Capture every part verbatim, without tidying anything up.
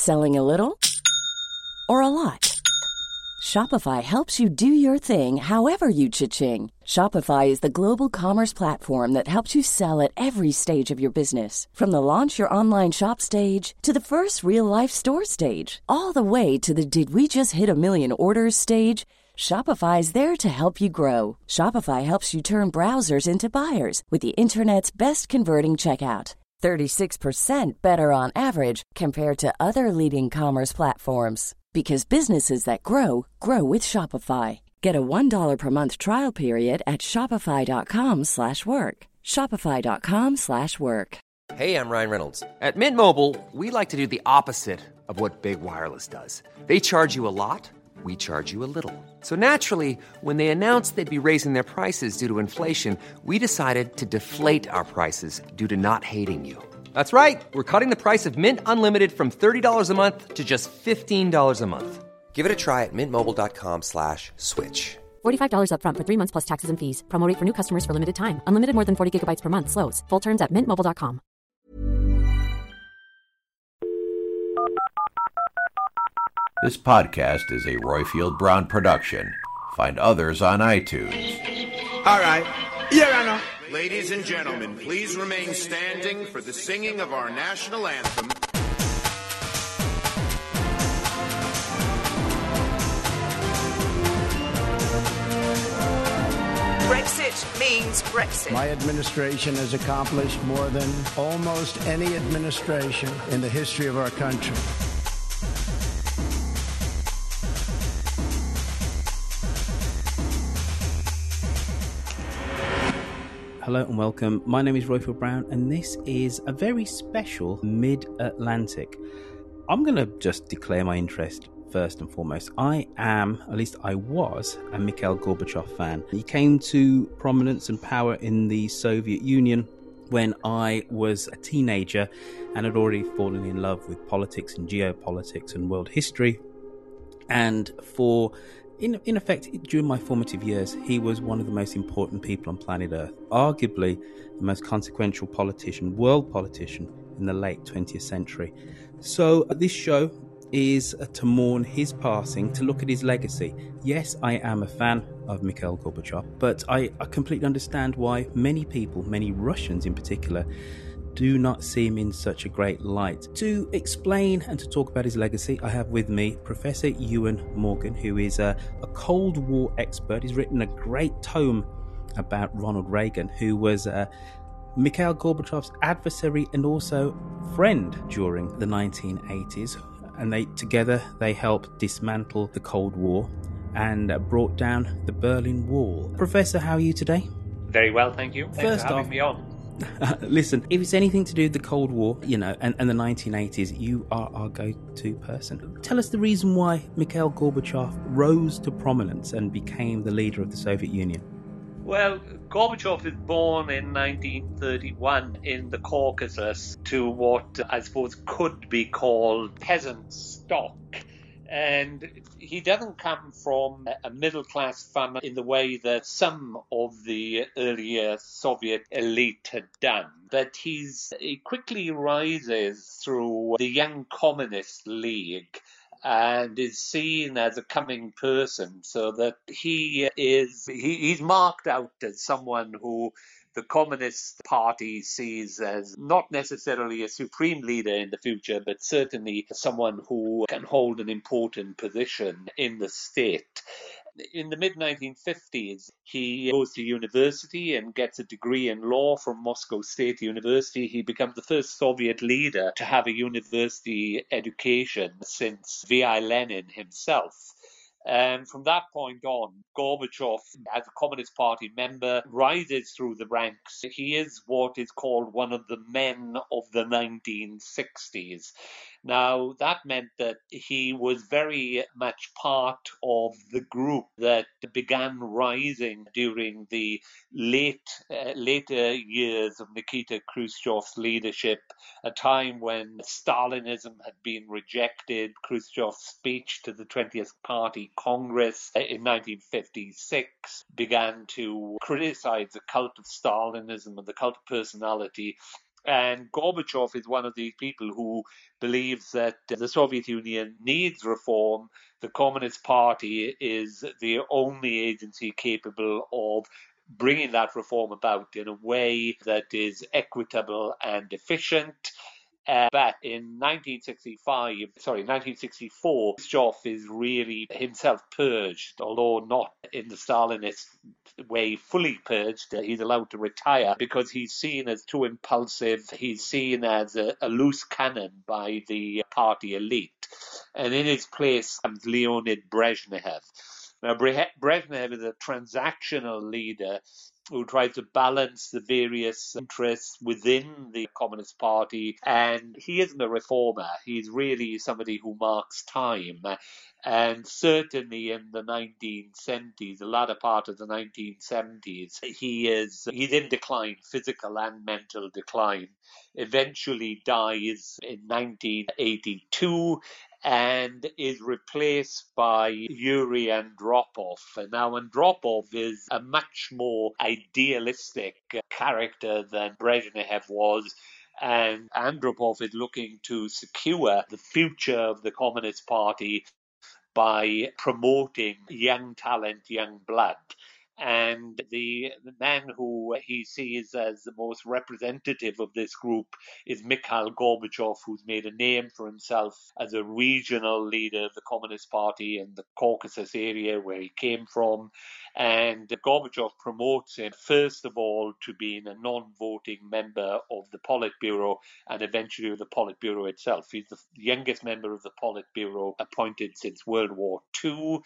Selling a little or a lot? Shopify helps you do your thing however you cha-ching. Shopify is the global commerce platform that helps you sell at every stage of your business. From the launch your online shop stage to the first real-life store stage, all the way to the did we just hit a million orders stage. Shopify is there to help you grow. Shopify helps you turn browsers into buyers with the internet's best converting checkout. thirty-six percent better on average compared to other leading commerce platforms. Because businesses that grow, grow with Shopify. Get a one dollar per month trial period at shopify.com slash work. Shopify.com slash work. Hey, I'm Ryan Reynolds. At Mint Mobile, we like to do the opposite of what Big Wireless does. They charge you a lot, we charge you a little. So naturally, when they announced they'd be raising their prices due to inflation, we decided to deflate our prices due to not hating you. That's right. We're cutting the price of Mint Unlimited from thirty dollars a month to just fifteen dollars a month. Give it a try at mintmobile.com slash switch. forty-five dollars up front for three months plus taxes and fees. Promo rate for new customers for limited time. Unlimited more than forty gigabytes per month. Slows full terms at mint mobile dot com. This podcast is a Royfield Brown production. Find others on iTunes. All right. Yeah, I know. Ladies and gentlemen, please remain standing for the singing of our national anthem. Brexit means Brexit. My administration has accomplished more than almost any administration in the history of our country. Hello and welcome. My name is Royfield Brown and this is a very special Mid-Atlantic. I'm going to just declare my interest first and foremost. I am, at least I was, a Mikhail Gorbachev fan. He came to prominence and power in the Soviet Union when I was a teenager and had already fallen in love with politics and geopolitics and world history. And for In, in effect, during my formative years, he was one of the most important people on planet Earth, arguably the most consequential politician, world politician in the late twentieth century. So uh, this show is uh, to mourn his passing, to look at his legacy. Yes, I am a fan of Mikhail Gorbachev, but I, I completely understand why many people, many Russians in particular, do not see him in such a great light. To explain and to talk about his legacy, I have with me Professor Ewan Morgan, who is a, a Cold War expert. He's written a great tome about Ronald Reagan, who was uh, Mikhail Gorbachev's adversary and also friend during the nineteen eighties. And they together, they helped dismantle the Cold War and uh, brought down the Berlin Wall. Professor, how are you today? Very well, thank you. Thanks First for having off, me on. Uh, listen, if it's anything to do with the Cold War, you know, and, and the nineteen eighties, you are our go-to person. Tell us the reason why Mikhail Gorbachev rose to prominence and became the leader of the Soviet Union. Well, Gorbachev was born in nineteen thirty-one in the Caucasus to what I suppose could be called peasant stock. And he doesn't come from a middle-class family in the way that some of the earlier Soviet elite had done. But he's, he quickly rises through the Young Communist League and is seen as a coming person, so that he is he, he's marked out as someone who the Communist Party sees as not necessarily a supreme leader in the future, but certainly someone who can hold an important position in the state. In the mid nineteen fifties, he goes to university and gets a degree in law from Moscow State University. He becomes the first Soviet leader to have a university education since V I Lenin himself. And from that point on, Gorbachev, as a Communist Party member, rises through the ranks. He is what is called one of the men of the nineteen sixties. Now, that meant that he was very much part of the group that began rising during the late uh, later years of Nikita Khrushchev's leadership, a time when Stalinism had been rejected. Khrushchev's speech to the twentieth Party Congress in nineteen fifty-six began to criticize the cult of Stalinism and the cult of personality. And Gorbachev is one of these people who believes that the Soviet Union needs reform. The Communist Party is the only agency capable of bringing that reform about in a way that is equitable and efficient. Uh, but in nineteen sixty-five, sorry, nineteen sixty-four, Khrushchev is really himself purged, although not in the Stalinist way fully purged. Uh, he's allowed to retire because he's seen as too impulsive. He's seen as a, a loose cannon by the party elite. And in his place comes Leonid Brezhnev. Now, Brezhnev is a transactional leader who tries to balance the various interests within the Communist Party, and he isn't a reformer. He's really somebody who marks time. And certainly in the nineteen seventies, the latter part of the nineteen seventies, he is he's in decline, physical and mental decline. Eventually dies in nineteen eighty-two and is replaced by Yuri Andropov. And now Andropov is a much more idealistic character than Brezhnev was. And Andropov is looking to secure the future of the Communist Party by promoting young talent, young blood. And the, the man who he sees as the most representative of this group is Mikhail Gorbachev, who's made a name for himself as a regional leader of the Communist Party in the Caucasus area where he came from. And Gorbachev promotes him, first of all, to being a non-voting member of the Politburo and eventually of the Politburo itself. He's the youngest member of the Politburo appointed since World War Two.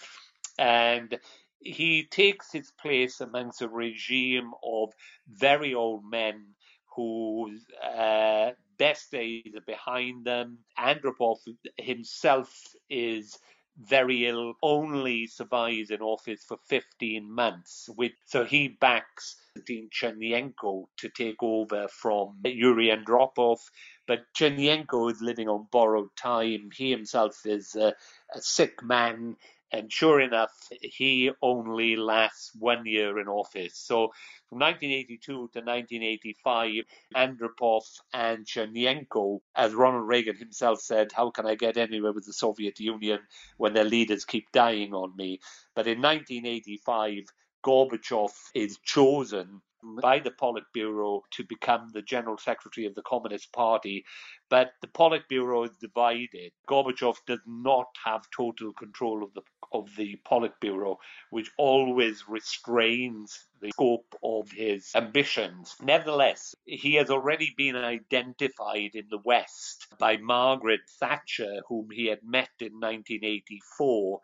And he takes his place amongst a regime of very old men whose uh, best days are behind them. Andropov himself is very ill, only survives in office for fifteen months. With, so he backs Chernyenko to take over from Yuri Andropov, but Chernyenko is living on borrowed time. He himself is a, a sick man. And sure enough, he only lasts one year in office. So from nineteen eighty-two to nineteen eighty-five, Andropov and Chernyenko, as Ronald Reagan himself said, how can I get anywhere with the Soviet Union when their leaders keep dying on me? But in nineteen eighty-five, Gorbachev is chosen by the Politburo to become the General Secretary of the Communist Party. But the Politburo is divided. Gorbachev does not have total control of the of the Politburo, which always restrains the scope of his ambitions. Nevertheless, he has already been identified in the West by Margaret Thatcher, whom he had met in nineteen eighty-four.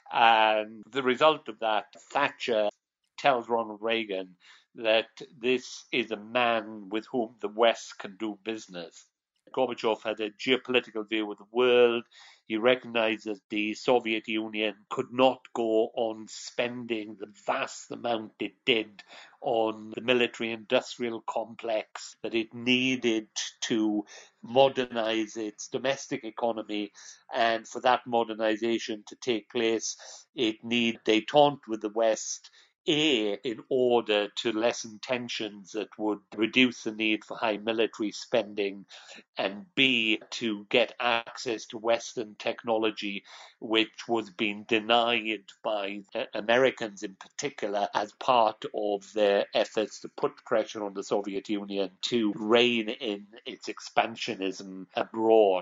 And the result of that, Thatcher tells Ronald Reagan that this is a man with whom the West can do business. Gorbachev had a geopolitical view of the world. He recognized that the Soviet Union could not go on spending the vast amount it did on the military-industrial complex, that it needed to modernize its domestic economy, and for that modernization to take place, it needed détente with the West, A, in order to lessen tensions that would reduce the need for high military spending, and B, to get access to Western technology, which was being denied by Americans in particular as part of their efforts to put pressure on the Soviet Union to rein in its expansionism abroad.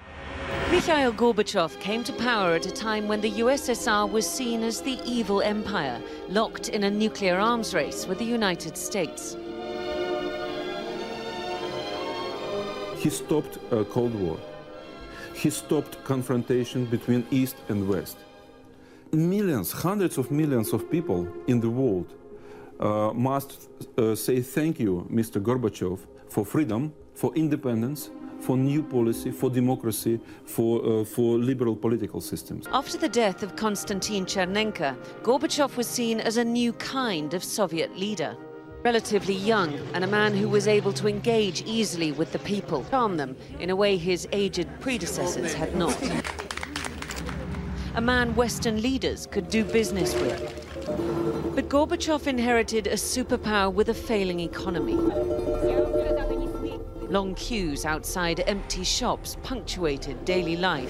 Mikhail Gorbachev came to power at a time when the U S S R was seen as the evil empire, locked in a nuclear arms race with the United States. He stopped a Cold War. He stopped confrontation between East and West. Millions, hundreds of millions of people in the world uh, must uh, say thank you, Mister Gorbachev, for freedom, for independence, for new policy, for democracy, for, uh, for liberal political systems. After the death of Konstantin Chernenko, Gorbachev was seen as a new kind of Soviet leader. Relatively young and a man who was able to engage easily with the people, calm them in a way his aged predecessors had not. A man Western leaders could do business with. But Gorbachev inherited a superpower with a failing economy. Long queues outside empty shops punctuated daily life.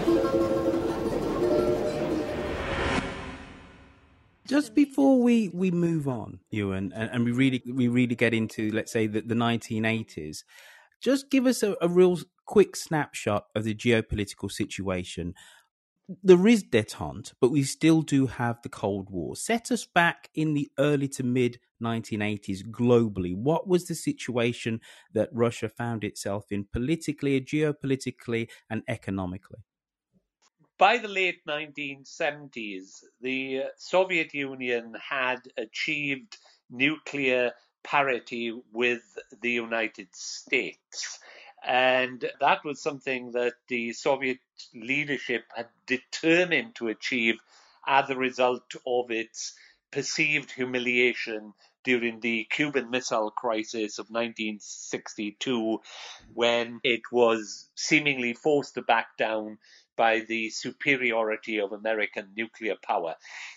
Just before we, we move on, Ewan, and, and we really we really get into, let's say, the, the nineteen eighties, just give us a, a real quick snapshot of the geopolitical situation. There is détente, but we still do have the Cold War. Set us back in the early to mid nineteen eighties globally. What was the situation that Russia found itself in politically, geopolitically, and economically? By the late nineteen seventies, the Soviet Union had achieved nuclear parity with the United States. And that was something that the Soviet leadership had determined to achieve as a result of its perceived humiliation during the Cuban Missile Crisis of nineteen sixty-two, when it was seemingly forced to back down by the superiority of American nuclear power.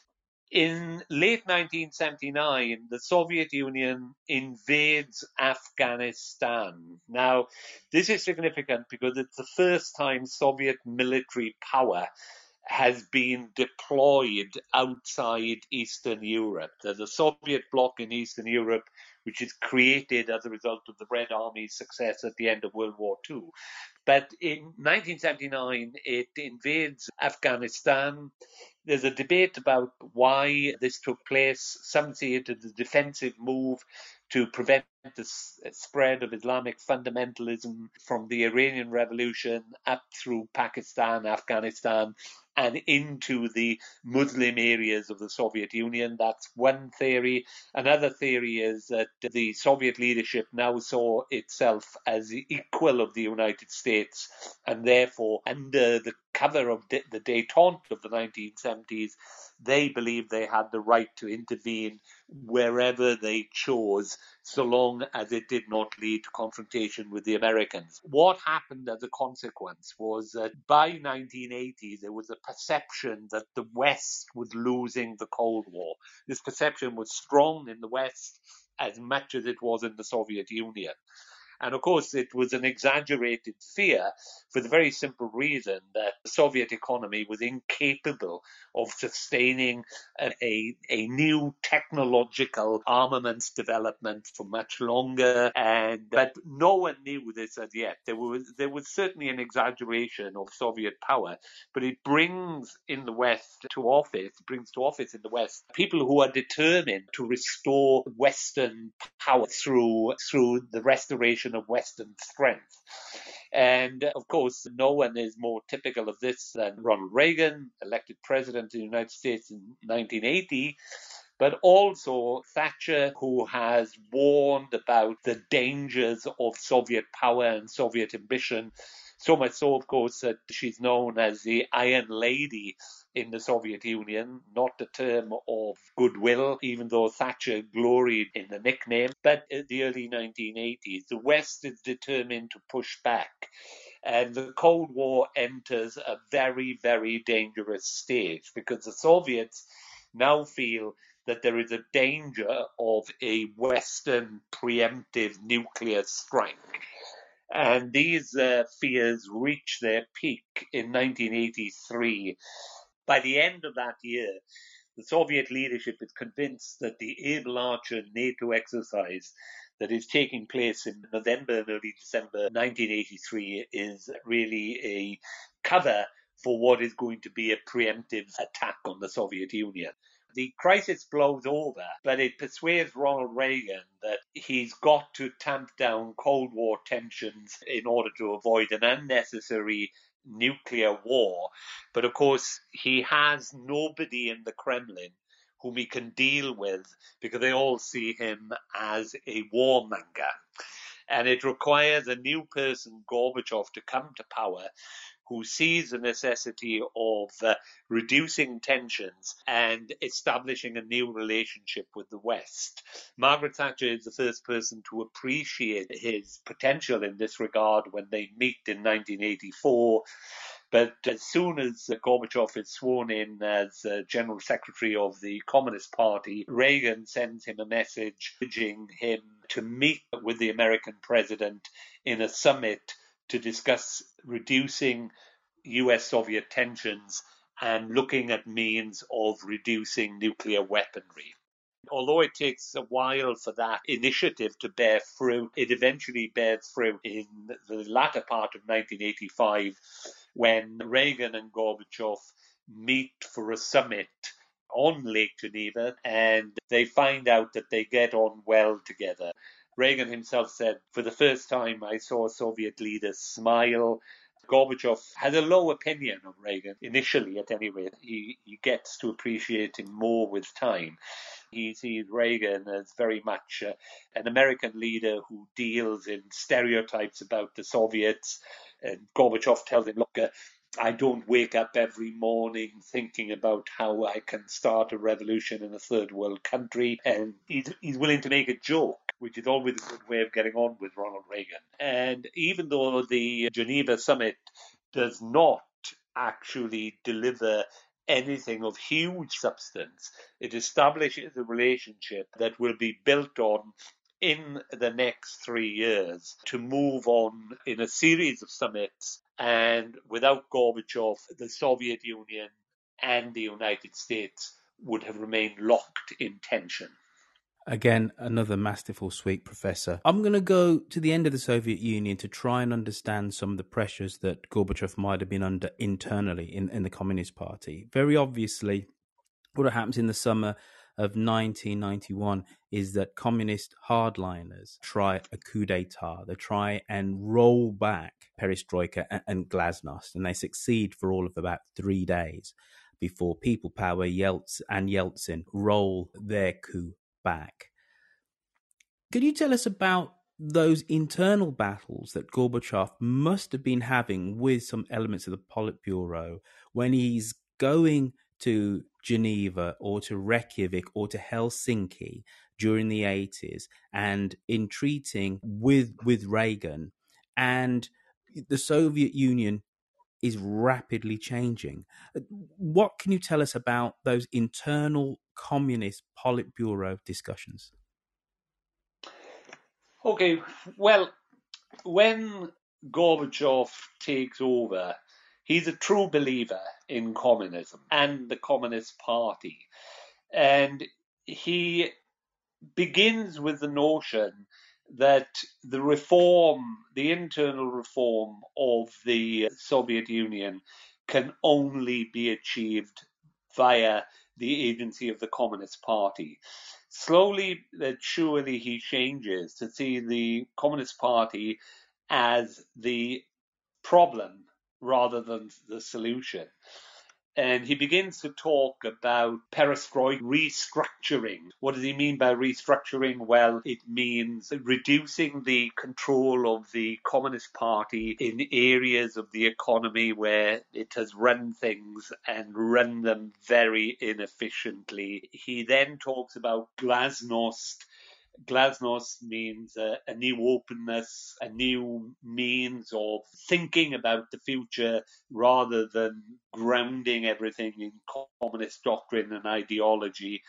In late nineteen seventy-nine, the Soviet Union invades Afghanistan. Now, this is significant because it's the first time Soviet military power has been deployed outside Eastern Europe. There's a Soviet bloc in Eastern Europe which is created as a result of the Red Army's success at the end of World War Two. But in nineteen seventy-nine, it invades Afghanistan. There's a debate about why this took place. Some see it as a defensive move to prevent the spread of Islamic fundamentalism from the Iranian Revolution up through Pakistan, Afghanistan, and into the Muslim areas of the Soviet Union. That's one theory. Another theory is that the Soviet leadership now saw itself as the equal of the United States, and therefore, under the cover of the détente of the nineteen seventies, they believed they had the right to intervene wherever they chose, so long as it did not lead to confrontation with the Americans. What happened as a consequence was that by nineteen eighty, there was a perception that the West was losing the Cold War. This perception was strong in the West as much as it was in the Soviet Union. And of course, it was an exaggerated fear for the very simple reason that the Soviet economy was incapable of sustaining a, a new technological armaments development for much longer. And but no one knew this as yet. There was there was certainly an exaggeration of Soviet power, but it brings in the West to office, brings to office in the West people who are determined to restore Western power through through the restoration of Western strength. And of course, no one is more typical of this than Ronald Reagan, elected president of the United States in nineteen eighty, but also Thatcher, who has warned about the dangers of Soviet power and Soviet ambition. So much so, of course, that she's known as the Iron Lady in the Soviet Union, not a term of goodwill, even though Thatcher gloried in the nickname. But in the early nineteen eighties, the West is determined to push back. And the Cold War enters a very, very dangerous stage because the Soviets now feel that there is a danger of a Western preemptive nuclear strike. And these uh, fears reach their peak in nineteen eighty-three. By the end of that year, the Soviet leadership is convinced that the Able Archer NATO exercise that is taking place in November and early December nineteen eighty-three is really a cover for what is going to be a preemptive attack on the Soviet Union. The crisis blows over, but it persuades Ronald Reagan that he's got to tamp down Cold War tensions in order to avoid an unnecessary nuclear war. But of course, he has nobody in the Kremlin whom he can deal with because they all see him as a warmonger. And it requires a new person, Gorbachev, to come to power who sees the necessity of uh, reducing tensions and establishing a new relationship with the West. Margaret Thatcher is the first person to appreciate his potential in this regard when they meet in nineteen eighty-four. But as soon as Gorbachev is sworn in as uh, General Secretary of the Communist Party, Reagan sends him a message urging him to meet with the American president in a summit to discuss reducing U S Soviet tensions and looking at means of reducing nuclear weaponry. Although it takes a while for that initiative to bear fruit, it eventually bears fruit in the latter part of nineteen eighty-five when Reagan and Gorbachev meet for a summit on Lake Geneva, and they find out that they get on well together. Reagan himself said, "For the first time, I saw a Soviet leader smile." Gorbachev had a low opinion of Reagan, initially at any rate. He, he gets to appreciate him more with time. He sees Reagan as very much uh, an American leader who deals in stereotypes about the Soviets. And Gorbachev tells him, look, uh, I don't wake up every morning thinking about how I can start a revolution in a third world country. And he's, he's willing to make a joke, which is always a good way of getting on with Ronald Reagan. And even though the Geneva summit does not actually deliver anything of huge substance, it establishes a relationship that will be built on in the next three years to move on in a series of summits. And without Gorbachev, the Soviet Union and the United States would have remained locked in tension. Again, another masterful sweep, Professor. I'm going to go to the end of the Soviet Union to try and understand some of the pressures that Gorbachev might have been under internally in, in the Communist Party. Very obviously, what happens in the summer of nineteen ninety-one is that communist hardliners try a coup d'etat. They try and roll back perestroika and, and glasnost, and they succeed for all of about three days before People Power Yeltsin and Yeltsin roll their coup back. Could you tell us about those internal battles that Gorbachev must have been having with some elements of the Politburo when he's going to Geneva or to Reykjavik or to Helsinki during the eighties and entreating with, with Reagan, and the Soviet Union is rapidly changing? What can you tell us about those internal communist Politburo discussions? Okay, well, when Gorbachev takes over, he's a true believer in communism and the Communist Party. And he begins with the notion that the reform, the internal reform of the Soviet Union can only be achieved via the agency of the Communist Party. Slowly but surely he changes to see the Communist Party as the problem rather than the solution. And he begins to talk about perestroika, restructuring. What does he mean by restructuring? Well, it means reducing the control of the Communist Party in areas of the economy where it has run things and run them very inefficiently. He then talks about glasnost. Glasnost means a, a new openness, a new means of thinking about the future rather than grounding everything in communist doctrine and ideology.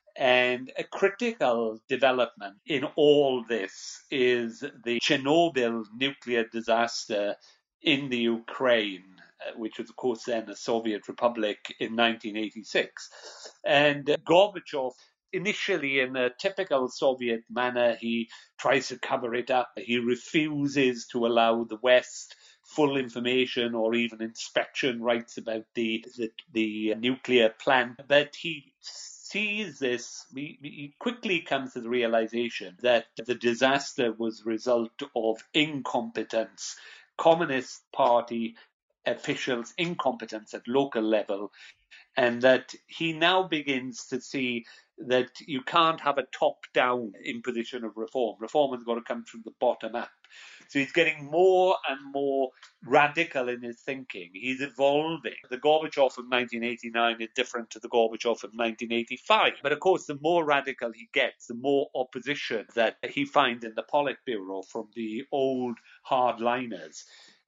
And a critical development in all this is the Chernobyl nuclear disaster in the Ukraine, which was, of course, then a Soviet republic in nineteen eighty-six. And uh, Gorbachev, initially in a typical Soviet manner, he tries to cover it up. He refuses to allow the West full information or even inspection rights about the, the, the nuclear plant. But he sees this, he, he quickly comes to the realization that the disaster was a result of incompetence, Communist Party officials' incompetence at local level, and that he now begins to see that you can't have a top-down imposition of reform. Reform has got to come from the bottom up. So he's getting more and more radical in his thinking. He's evolving. The Gorbachev of nineteen eighty-nine is different to the Gorbachev of nineteen eighty-five. But of course, the more radical he gets, the more opposition that he finds in the Politburo from the old hardliners.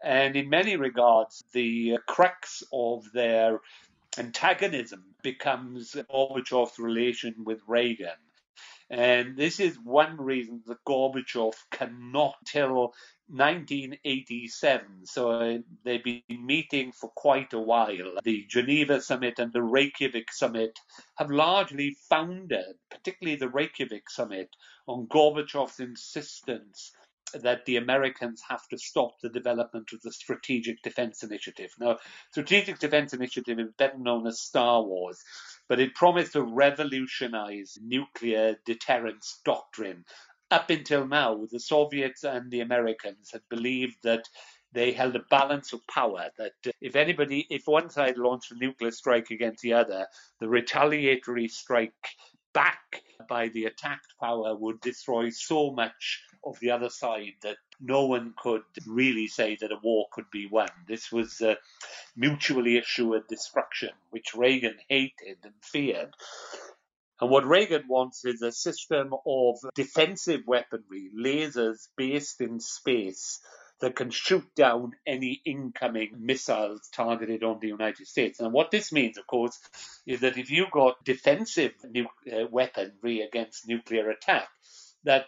And in many regards, the crux of their antagonism becomes Gorbachev's relation with Reagan. And this is one reason that Gorbachev cannot, till nineteen eighty-seven, so they've been meeting for quite a while. The Geneva Summit and the Reykjavik Summit have largely founded, particularly the Reykjavik Summit, on Gorbachev's insistence that the Americans have to stop the development of the Strategic Defense Initiative. Now, Strategic Defense Initiative is better known as Star Wars, but it promised to revolutionize nuclear deterrence doctrine. Up until now, the Soviets and the Americans had believed that they held a balance of power, that if anybody, if one side launched a nuclear strike against the other, the retaliatory strike back by the attacked power would destroy so much of the other side that no one could really say that a war could be won. This was uh, mutually assured destruction, which Reagan hated and feared. And what Reagan wants is a system of defensive weaponry, lasers based in space, that can shoot down any incoming missiles targeted on the United States. And what this means, of course, is that if you've got defensive nu- uh, weaponry against nuclear attack, that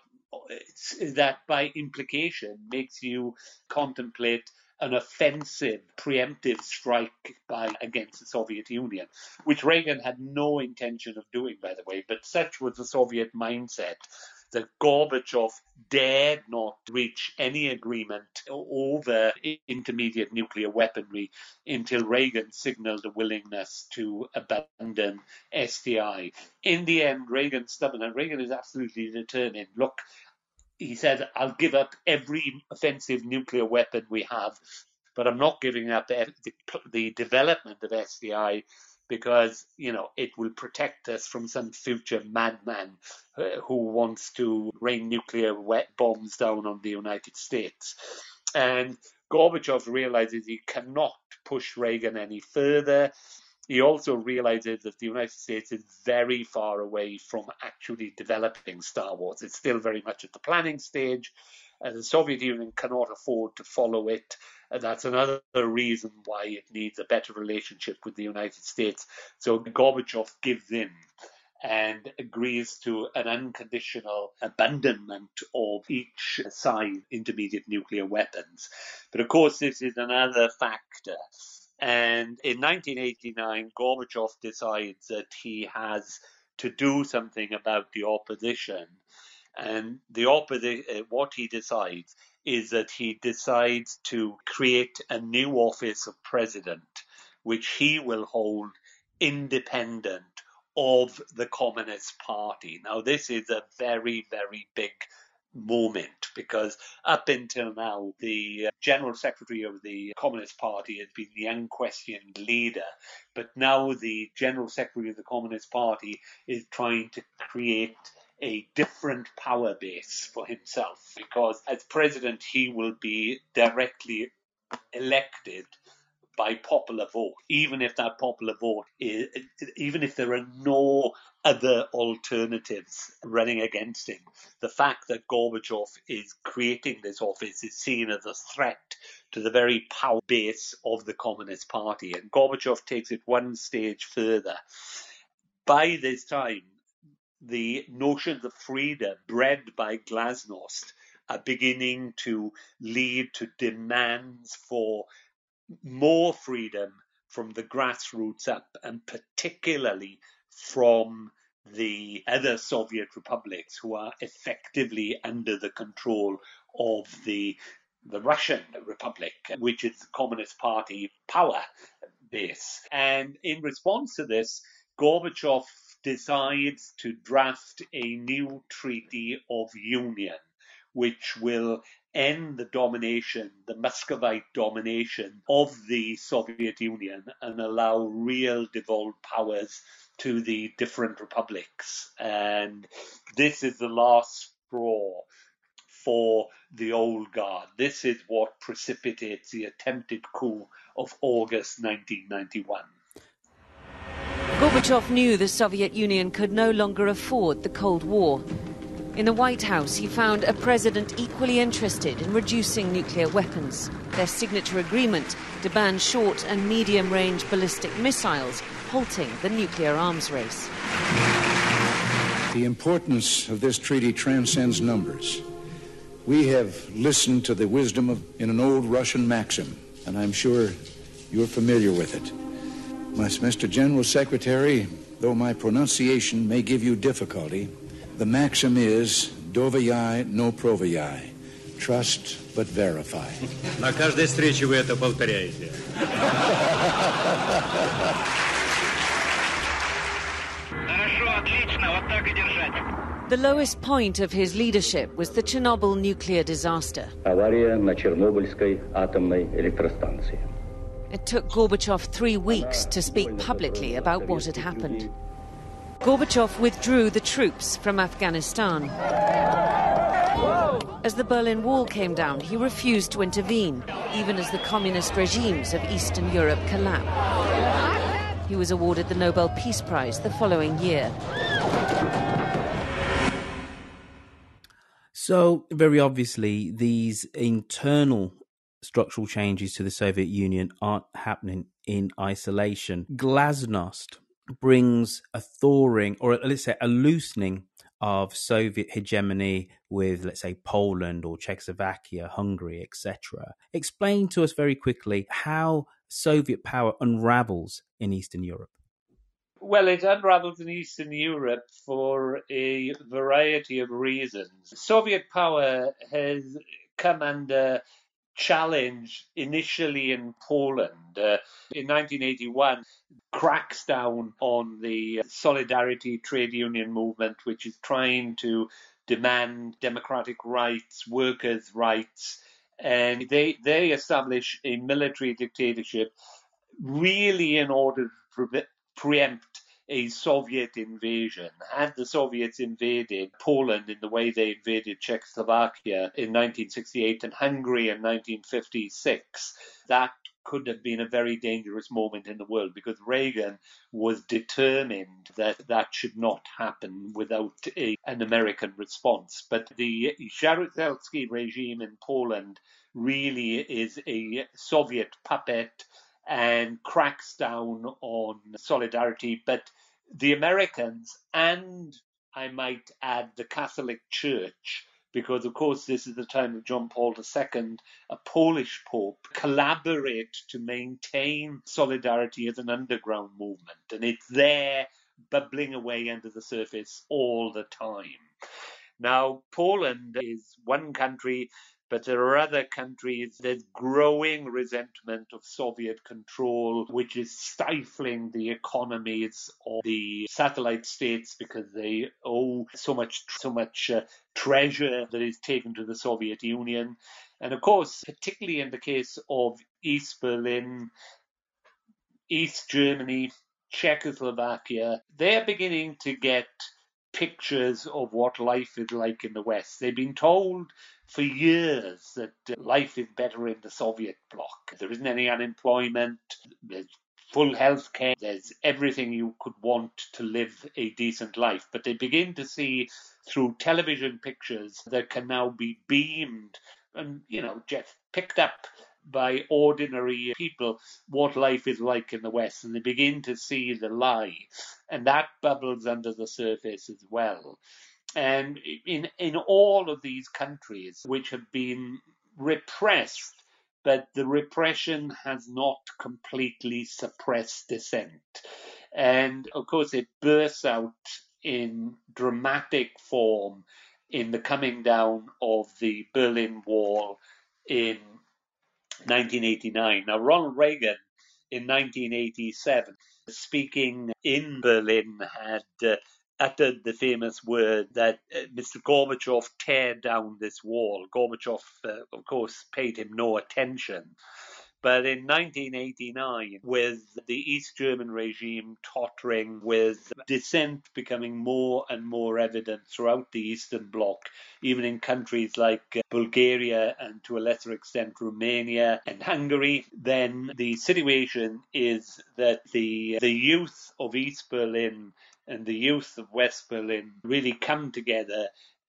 that by implication makes you contemplate an offensive, preemptive strike by against the Soviet Union, which Reagan had no intention of doing, by the way. But such was the Soviet mindset that Gorbachev dared not reach any agreement over intermediate nuclear weaponry until Reagan signaled a willingness to abandon S D I. In the end, Reagan's stubborn, and Reagan is absolutely determined. Look, he said, I'll give up every offensive nuclear weapon we have, but I'm not giving up the, the development of S D I because, you know, it will protect us from some future madman uh, who wants to rain nuclear wet bombs down on the United States. And Gorbachev realizes he cannot push Reagan any further. He also realizes that the United States is very far away from actually developing Star Wars. It's still very much at the planning stage. Uh, the Soviet Union cannot afford to follow it. Uh, that's another reason why it needs a better relationship with the United States. So Gorbachev gives in and agrees to an unconditional abandonment of each side intermediate nuclear weapons. But of course, this is another factor. And in nineteen eighty-nine, Gorbachev decides that he has to do something about the opposition. And the opposi- uh, what he decides is that he decides to create a new office of president, which he will hold independent of the Communist Party. Now, this is a very, very big moment because up until now, the General Secretary of the Communist Party has been the unquestioned leader. But now the General Secretary of the Communist Party is trying to create a different power base for himself because as president, he will be directly elected by popular vote, even if that popular vote is, even if there are no other alternatives running against him. The fact that Gorbachev is creating this office is seen as a threat to the very power base of the Communist Party. And Gorbachev takes it one stage further. By this time, the notions of freedom bred by Glasnost are beginning to lead to demands for more freedom from the grassroots up, and particularly from the other Soviet republics who are effectively under the control of the the Russian Republic, which is the Communist Party power base. And in response to this, Gorbachev decides to draft a new Treaty of Union, which will end the domination, the Muscovite domination of the Soviet Union and allow real devolved powers to the different republics. And this is the last straw for the old guard. This is what precipitates the attempted coup of August nineteen ninety-one. Gorbachev knew the Soviet Union could no longer afford the Cold War. In the White House, he found a president equally interested in reducing nuclear weapons. Their signature agreement to ban short and medium-range ballistic missiles, halting the nuclear arms race. The importance of this treaty transcends numbers. We have listened to the wisdom of in an old Russian maxim, and I'm sure you're familiar with it. Mister General Secretary, though my pronunciation may give you difficulty, the maxim is «Доверяй, но проверяй». Trust, but verify. На каждой встрече вы это повторяете. Хорошо, отлично, вот так и держать. The lowest point of his leadership was the Chernobyl nuclear disaster. Авария на Чернобыльской атомной электростанции. It took Gorbachev three weeks to speak publicly about what had happened. Gorbachev withdrew the troops from Afghanistan. As the Berlin Wall came down, he refused to intervene, even as the communist regimes of Eastern Europe collapsed. He was awarded the Nobel Peace Prize the following year. So, very obviously, these internal structural changes to the Soviet Union aren't happening in isolation. Glasnost brings a thawing, or let's say a loosening of Soviet hegemony with, let's say, Poland or Czechoslovakia, Hungary, et cetera. Explain to us very quickly how Soviet power unravels in Eastern Europe. Well, it unravels in Eastern Europe for a variety of reasons. Soviet power has come under challenge initially in Poland. Uh, in nineteen eighty-one, cracks down on the Solidarity trade union movement, which is trying to demand democratic rights, workers' rights, and they they establish a military dictatorship really in order to pre- preempt a Soviet invasion. Had the Soviets invaded Poland in the way they invaded Czechoslovakia in nineteen sixty-eight and Hungary in nineteen fifty-six, that could have been a very dangerous moment in the world, because Reagan was determined that that should not happen without a, an American response. But the Jaruzelski regime in Poland really is a Soviet puppet and cracks down on Solidarity. But the Americans, and I might add the Catholic Church, because of course this is the time of John Paul the Second, a Polish Pope, collaborate to maintain Solidarity as an underground movement. And it's there bubbling away under the surface all the time. Now, Poland is one country, but there are other countries. There's growing resentment of Soviet control, which is stifling the economies of the satellite states because they owe so much, so much uh, treasure that is taken to the Soviet Union. And of course, particularly in the case of East Berlin, East Germany, Czechoslovakia, they're beginning to get pictures of what life is like in the West. They've been told for years that life is better in the Soviet bloc. There isn't any unemployment, there's full health care, there's everything you could want to live a decent life. But they begin to see through television pictures that can now be beamed and, you know, just picked up by ordinary people what life is like in the West, and they begin to see the lie, and that bubbles under the surface as well. And in in all of these countries which have been repressed, but the repression has not completely suppressed dissent. And of course it bursts out in dramatic form in the coming down of the Berlin Wall in nineteen eighty-nine. Now, Ronald Reagan in nineteen eighty-seven, speaking in Berlin, had uh, uttered the famous word that uh, Mister Gorbachev tear down this wall. Gorbachev, uh, of course, paid him no attention. But in nineteen eighty-nine, with the East German regime tottering, with dissent becoming more and more evident throughout the Eastern Bloc, even in countries like Bulgaria and to a lesser extent Romania and Hungary, then the situation is that the, the youth of East Berlin and the youth of West Berlin really come together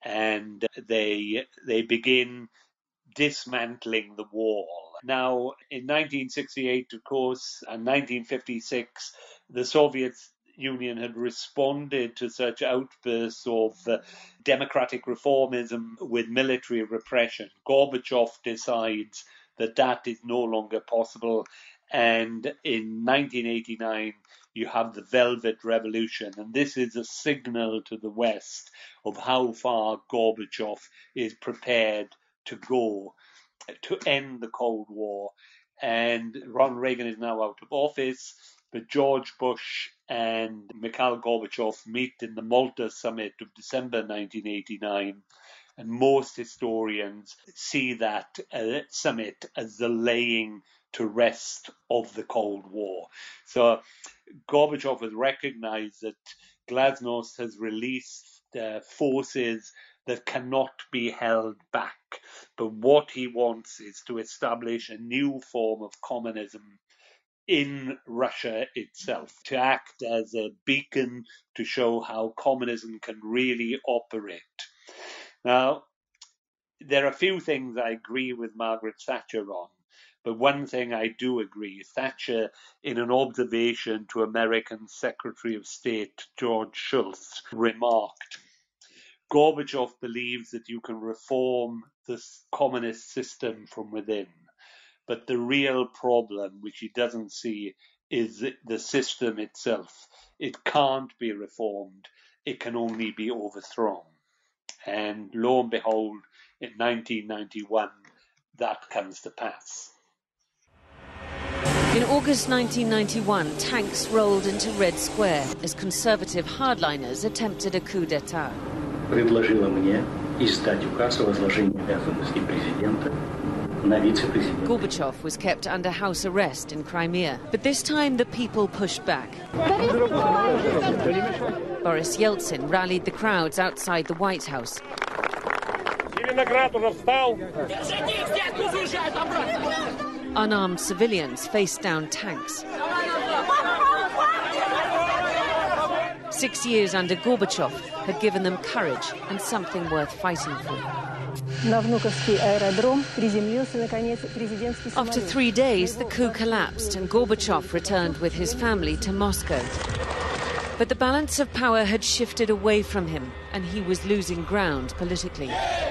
and they they begin dismantling the wall. Now, in nineteen sixty-eight, of course, and nineteen fifty-six, the Soviet Union had responded to such outbursts of uh, democratic reformism with military repression. Gorbachev decides that that is no longer possible, and in nineteen eighty-nine, you have the Velvet Revolution, and this is a signal to the West of how far Gorbachev is prepared to go to end the Cold War. And Ronald Reagan is now out of office, but George Bush and Mikhail Gorbachev meet in the Malta summit of December nineteen eighty-nine, and most historians see that uh, summit as the laying to rest of the Cold War. So Gorbachev has recognized that Glasnost has released uh, forces that cannot be held back. But what he wants is to establish a new form of communism in Russia itself, to act as a beacon to show how communism can really operate. Now, there are a few things I agree with Margaret Thatcher on, but one thing I do agree, Thatcher, in an observation to American Secretary of State George Shultz, remarked, Gorbachev believes that you can reform the communist system from within. But the real problem, which he doesn't see, is the system itself. It can't be reformed. It can only be overthrown. And lo and behold, in nineteen ninety-one, that comes to pass. In August nineteen ninety-one, tanks rolled into Red Square as conservative hardliners attempted a coup d'etat. Предложила мне издать указ о возложении обязанностей президента на вице-президента. Gorbachev was kept under house arrest in Crimea, but this time the people pushed back. Boris Yeltsin rallied the crowds outside the White House. Unarmed civilians faced down tanks. Six years under Gorbachev had given them courage and something worth fighting for. After three days, the coup collapsed and Gorbachev returned with his family to Moscow. But the balance of power had shifted away from him, and he was losing ground politically.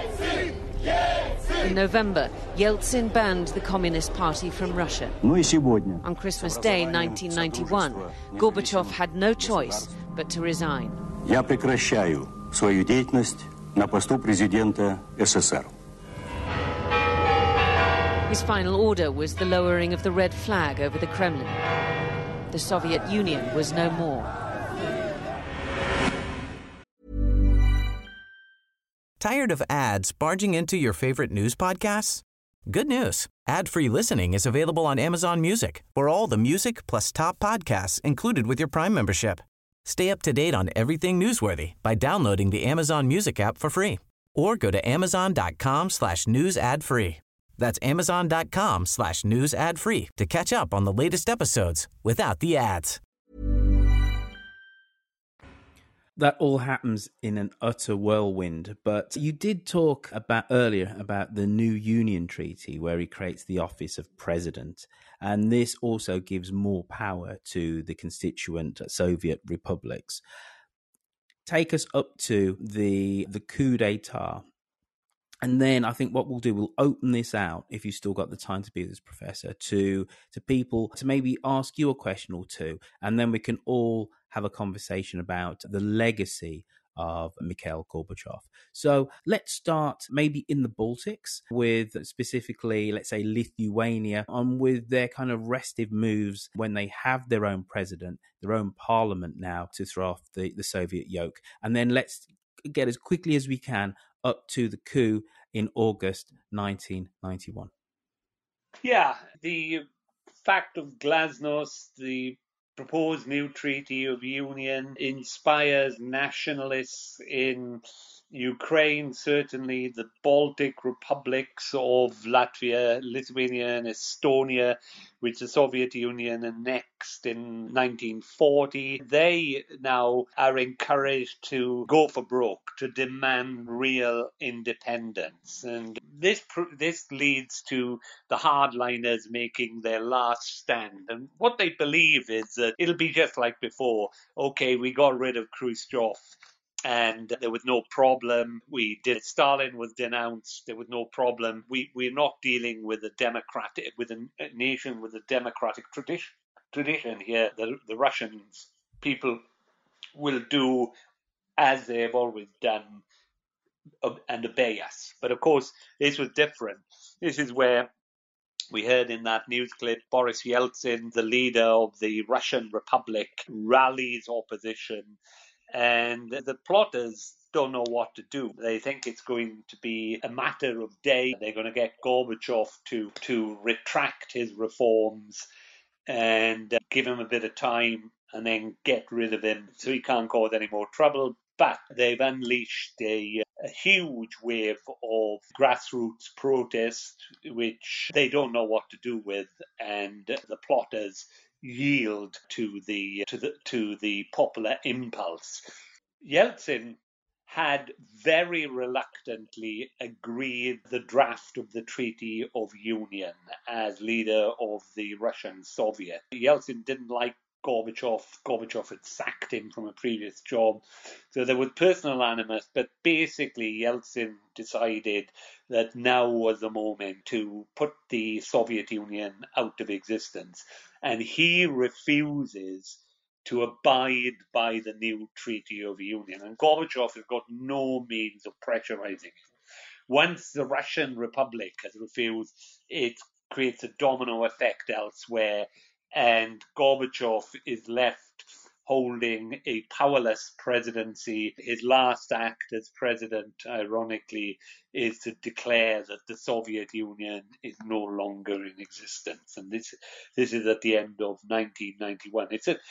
In November, Yeltsin banned the Communist Party from Russia. On Christmas Day nineteen ninety-one, Gorbachev had no choice but to resign. Я прекращаю свою деятельность на посту президента СССР. His final order was the lowering of the red flag over the Kremlin. The Soviet Union was no more. Tired of ads barging into your favorite news podcasts? Good news. Ad-free listening is available on Amazon Music for all the music plus top podcasts included with your Prime membership. Stay up to date on everything newsworthy by downloading the Amazon Music app for free or go to amazon.com slash news ad free. That's amazon.com slash news ad free to catch up on the latest episodes without the ads. That all happens in an utter whirlwind, but you did talk about earlier about the new Union Treaty where he creates the office of president, and this also gives more power to the constituent Soviet republics. Take us up to the the coup d'etat. And then I think what we'll do, we'll open this out, if you've still got the time to be this, Professor, to to people to maybe ask you a question or two, and then we can all have a conversation about the legacy of Mikhail Gorbachev. So let's start maybe in the Baltics with specifically, let's say, Lithuania, and with their kind of restive moves when they have their own president, their own parliament now to throw off the, the Soviet yoke. And then let's get as quickly as we can up to the coup in August nineteen ninety-one. Yeah, the fact of Glasnost, the proposed new Treaty of Union, inspires nationalists in Ukraine, certainly the Baltic republics of Latvia, Lithuania and Estonia, which the Soviet Union annexed in nineteen forty, they now are encouraged to go for broke, to demand real independence. And this this leads to the hardliners making their last stand. And what they believe is that it'll be just like before. Okay, we got rid of Khrushchev, and there was no problem. We did. Stalin was denounced. There was no problem. We we're not dealing with a democratic, with a, a nation with a democratic tradition. Tradition here. The the Russians people will do as they have always done uh, and obey us. But of course, this was different. This is where we heard in that news clip Boris Yeltsin, the leader of the Russian Republic, rallies opposition. And the plotters don't know what to do. They think it's going to be a matter of days. They're going to get Gorbachev to, to retract his reforms and uh, give him a bit of time and then get rid of him so he can't cause any more trouble. But they've unleashed a, a huge wave of grassroots protest, which they don't know what to do with. And the plotters yield to the to the to the popular impulse. Yeltsin had very reluctantly agreed the draft of the Treaty of Union as leader of the Russian Soviet. Yeltsin didn't like Gorbachev. Gorbachev had sacked him from a previous job. So there was personal animus, but basically Yeltsin decided that now was the moment to put the Soviet Union out of existence. And he refuses to abide by the new Treaty of Union. And Gorbachev has got no means of pressurizing him. Once the Russian Republic has refused, it creates a domino effect elsewhere, and Gorbachev is left holding a powerless presidency. His last act as president, ironically, is to declare that the Soviet Union is no longer in existence. And this, this is at the end of nineteen ninety-one. It's a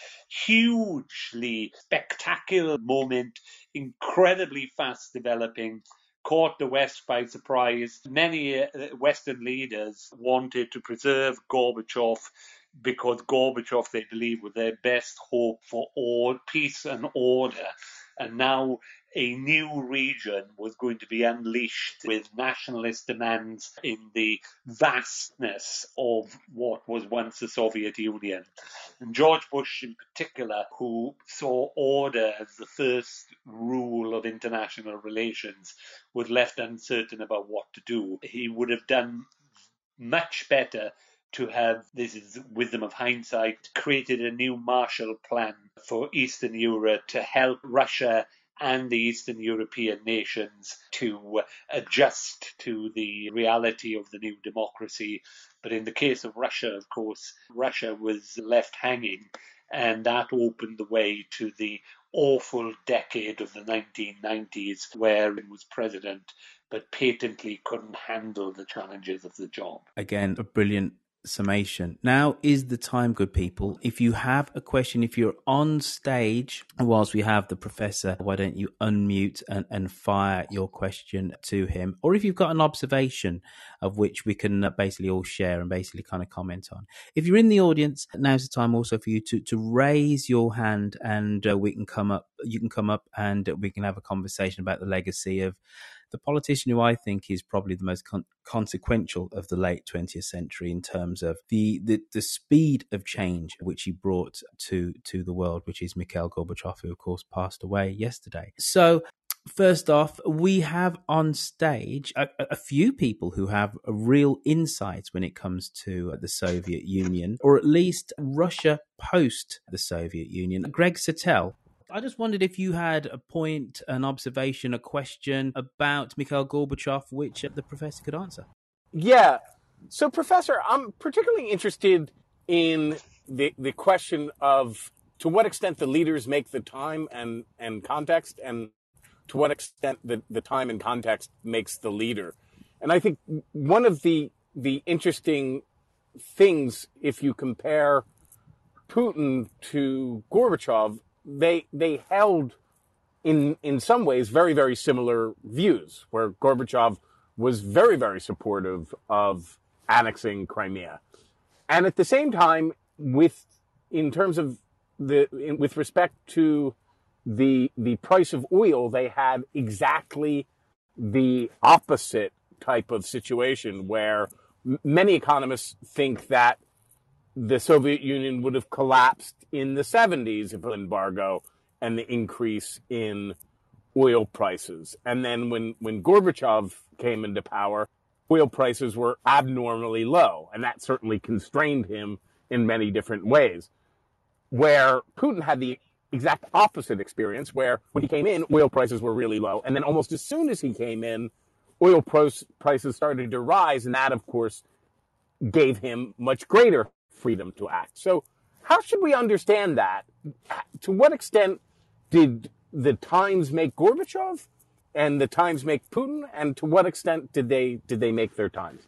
hugely spectacular moment, incredibly fast developing, caught the West by surprise. Many uh, Western leaders wanted to preserve Gorbachev because Gorbachev, they believe, was their best hope for all peace and order. And now a new region was going to be unleashed with nationalist demands in the vastness of what was once the Soviet Union. And George Bush in particular, who saw order as the first rule of international relations, was left uncertain about what to do. He would have done much better to have, this is wisdom of hindsight, created a new Marshall Plan for Eastern Europe to help Russia and the Eastern European nations to adjust to the reality of the new democracy. But in the case of Russia, of course, Russia was left hanging, and that opened the way to the awful decade of the nineteen nineties, where he was president, but patently couldn't handle the challenges of the job. Again, a brilliant summation. Now is the time, good people. If you have a question, if you're on stage whilst we have the professor, why don't you unmute and, and fire your question to him? Or if you've got an observation of which we can basically all share and basically kind of comment on. If you're in the audience, now's the time also for you to, to raise your hand, and uh, we can come up, you can come up and we can have a conversation about the legacy of the politician who I think is probably the most con- consequential of the late twentieth century in terms of the, the, the speed of change which he brought to, to the world, which is Mikhail Gorbachev, who of course passed away yesterday. So first off, we have on stage a, a few people who have a real insights when it comes to the Soviet Union, or at least Russia post the Soviet Union. Greg Sattel, I just wondered if you had a point, an observation, a question about Mikhail Gorbachev, which the professor could answer. Yeah. So, Professor, I'm particularly interested in the the question of to what extent the leaders make the time and, and context, and to what extent the, the time and context makes the leader. And I think one of the the interesting things, if you compare Putin to Gorbachev, They they held in in some ways, very, very similar views, where Gorbachev was very, very supportive of annexing Crimea. And at the same time, with in terms of the in, with respect to the the price of oil, they had exactly the opposite type of situation, where m- many economists think that the Soviet Union would have collapsed in the seventies if an embargo and the increase in oil prices. And then when, when Gorbachev came into power, oil prices were abnormally low, and that certainly constrained him in many different ways. Where Putin had the exact opposite experience, where when he came in, oil prices were really low, and then almost as soon as he came in, oil prices started to rise, and that, of course, gave him much greater freedom to act. So how should we understand that? To what extent did the times make Gorbachev and the times make Putin, and to what extent did they did they make their times?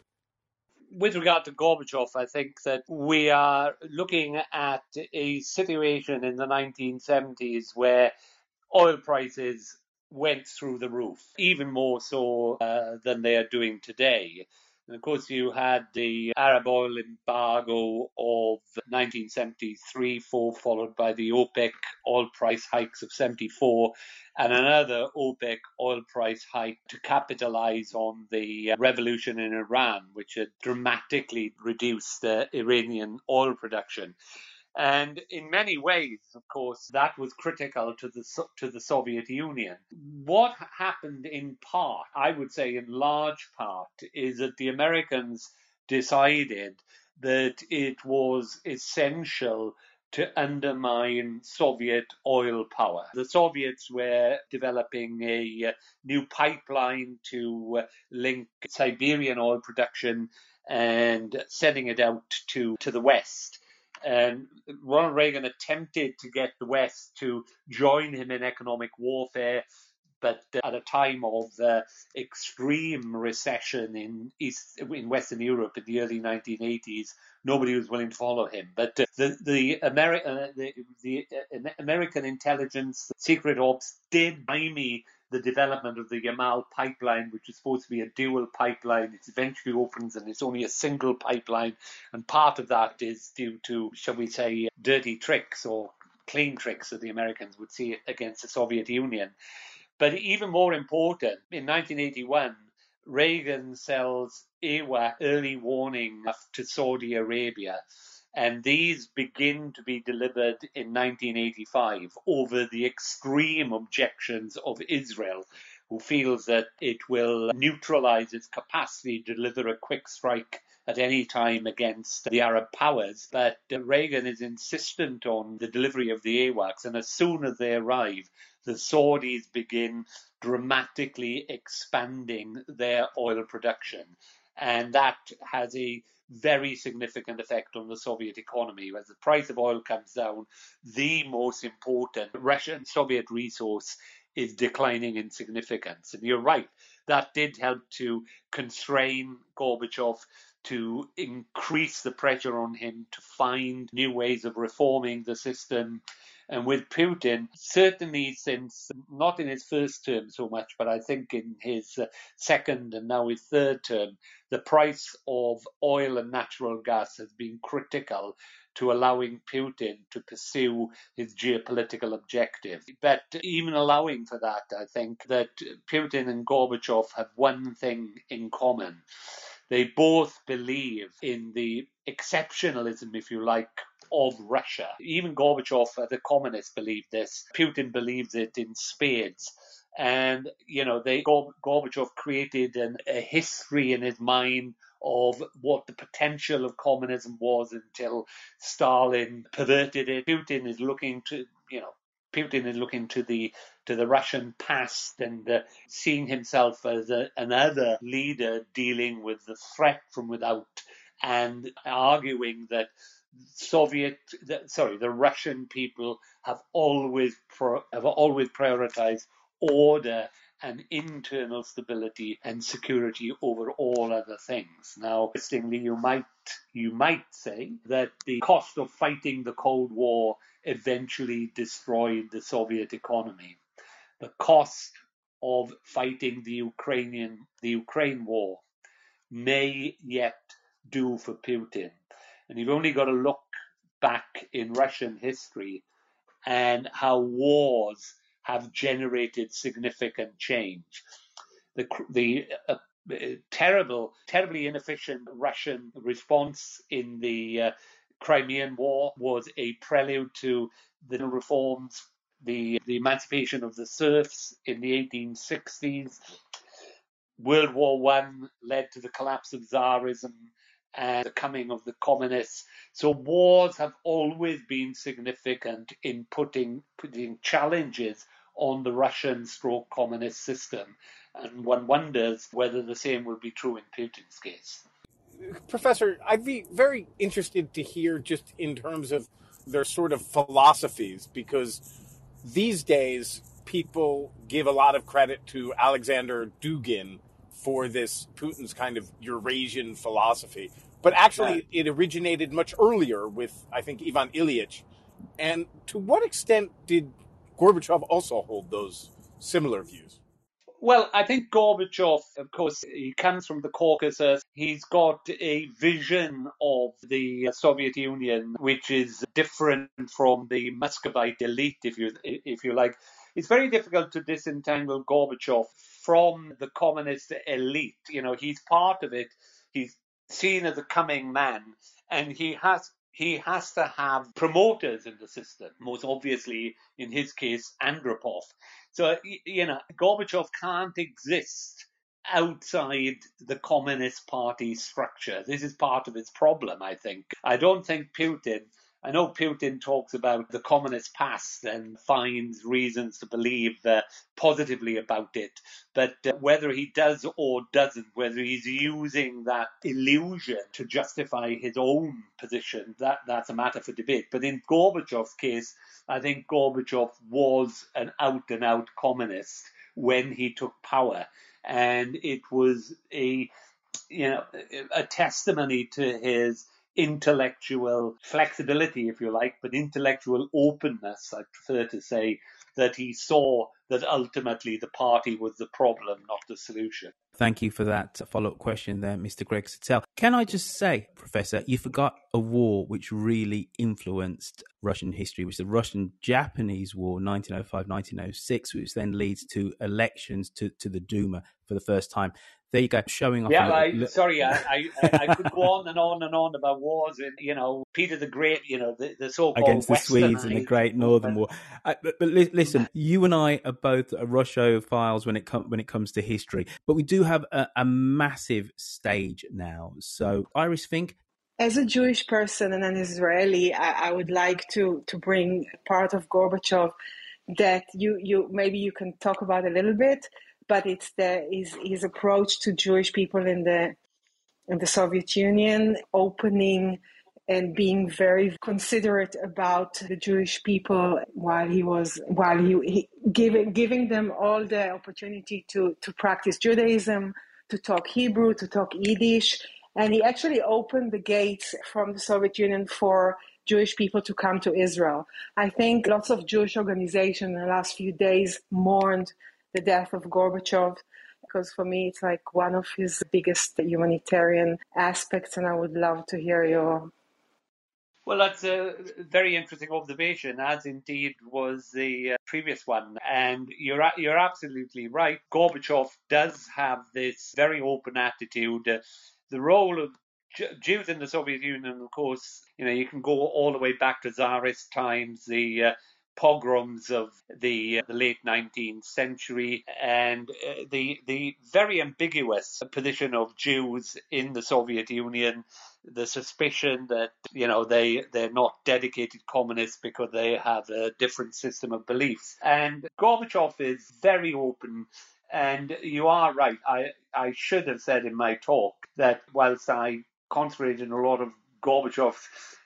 With regard to Gorbachev, I think that we are looking at a situation in the nineteen seventies where oil prices went through the roof, even more so uh, than they are doing today. And of course, you had the Arab oil embargo of nineteen seventy-three four, followed by the OPEC oil price hikes of seventy-four, and another OPEC oil price hike to capitalize on the revolution in Iran, which had dramatically reduced the Iranian oil production. And in many ways, of course, that was critical to the to the Soviet Union. What happened in part, I would say in large part, is that the Americans decided that it was essential to undermine Soviet oil power. The Soviets were developing a new pipeline to link Siberian oil production and sending it out to, to the West. And Ronald Reagan attempted to get the West to join him in economic warfare, but at a time of uh, extreme recession in East, in Western Europe in the early nineteen eighties, nobody was willing to follow him. But uh, the the, Ameri- uh, the, the uh, American intelligence, secret ops, did stymie the development of the Yamal pipeline, which is supposed to be a dual pipeline. It eventually opens and it's only a single pipeline. And part of that is due to, shall we say, dirty tricks or clean tricks, as the Americans would see it, against the Soviet Union. But even more important, in nineteen eighty-one, Reagan sells A W A C early warning to Saudi Arabia. And these begin to be delivered in nineteen eighty-five over the extreme objections of Israel, who feels that it will neutralize its capacity to deliver a quick strike at any time against the Arab powers. But Reagan is insistent on the delivery of the A W A Cs, and as soon as they arrive, the Saudis begin dramatically expanding their oil production. And that has a very significant effect on the Soviet economy. As the price of oil comes down, the most important Russian Soviet resource is declining in significance. And you're right, that did help to constrain Gorbachev, to increase the pressure on him to find new ways of reforming the system. And with Putin, certainly since, not in his first term so much, but I think in his second and now his third term, the price of oil and natural gas has been critical to allowing Putin to pursue his geopolitical objective. But even allowing for that, I think that Putin and Gorbachev have one thing in common. They both believe in the exceptionalism, if you like, of Russia. Even Gorbachev, the communist, believed this. Putin believes it in spades. And, you know, they Gorbachev created an, a history in his mind of what the potential of communism was until Stalin perverted it. Putin is looking to, you know, Putin is looking to the to the Russian past and uh, seeing himself as a, another leader dealing with the threat from without, and arguing that Soviet, that, sorry, the Russian people have always pro, have always prioritized order and internal stability and security over all other things. Now, interestingly, you might you might say that the cost of fighting the Cold War eventually destroyed the Soviet economy. the cost of fighting the Ukrainian the Ukraine war may yet do for Putin. And you've only got to look back in Russian history and how wars have generated significant change. The the uh, terrible, terribly inefficient Russian response in the uh, Crimean War was a prelude to the reforms, the the emancipation of the serfs in the eighteen sixties. World War One led to the collapse of Tsarism and the coming of the communists. So wars have always been significant in putting putting challenges on the Russian stroke communist system. And one wonders whether the same will be true in Putin's case. Professor, I'd be very interested to hear just in terms of their sort of philosophies, because these days people give a lot of credit to Alexander Dugin for this Putin's kind of Eurasian philosophy. But actually, it originated much earlier with, I think, Ivan Ilyich. And to what extent did Gorbachev also hold those similar views? Well, I think Gorbachev, of course, he comes from the Caucasus. He's got a vision of the Soviet Union, which is different from the Muscovite elite, if you if you like. It's very difficult to disentangle Gorbachev from the communist elite. You know, he's part of it. He's seen as a coming man, and he has he has to have promoters in the system, most obviously, in his case, Andropov. So, you know, Gorbachev can't exist outside the Communist Party structure. This is part of its problem, I think. I don't think Putin, I know Putin talks about the communist past and finds reasons to believe uh, positively about it, but uh, whether he does or doesn't, whether he's using that illusion to justify his own position, that, that's a matter for debate. But in Gorbachev's case, I think Gorbachev was an out-and-out communist when he took power, and it was a, you know, a testimony to his intellectual flexibility, if you like, but intellectual openness, I prefer to say, that he saw that ultimately the party was the problem, not the solution. Thank you for that follow-up question there, Mister Greg Sittel. Can I just say, Professor, you forgot a war which really influenced Russian history, which is the Russian-Japanese War, nineteen oh five to nineteen oh six, which then leads to elections to, to the Duma for the first time. There you go, showing off. Yeah, a I, little... sorry, I, I, I could go on and on and on about wars, and you know, Peter the Great, you know, the, the so-called against the Western Swedes in the Great Northern War. Uh, but, but li- listen, you and I are both Russophiles when it com- when it comes to history, but we do have a, a massive stage now. So, Iris Fink. As a Jewish person and an Israeli, I, I would like to to bring part of Gorbachev that you you maybe you can talk about a little bit. But it's the his, his approach to Jewish people in the in the Soviet Union, opening and being very considerate about the Jewish people while he was while he, he giving giving them all the opportunity to to practice Judaism, to talk Hebrew, to talk Yiddish, and he actually opened the gates from the Soviet Union for Jewish people to come to Israel. I think lots of Jewish organizations in the last few days mourned the death of Gorbachev, because for me it's like one of his biggest humanitarian aspects, and I would love to hear your... Well, that's a very interesting observation, as indeed was the uh, previous one. And you're you're absolutely right. Gorbachev does have this very open attitude. Uh, the role of J- Jews in the Soviet Union, of course, you know, you can go all the way back to Tsarist times, the uh, pogroms of the, uh, the late nineteenth century, and uh, the the very ambiguous position of Jews in the Soviet Union, the suspicion that, you know, they, they're not dedicated communists because they have a different system of beliefs. And Gorbachev is very open, and you are right. I, I should have said in my talk that whilst I concentrated on a lot of Gorbachev's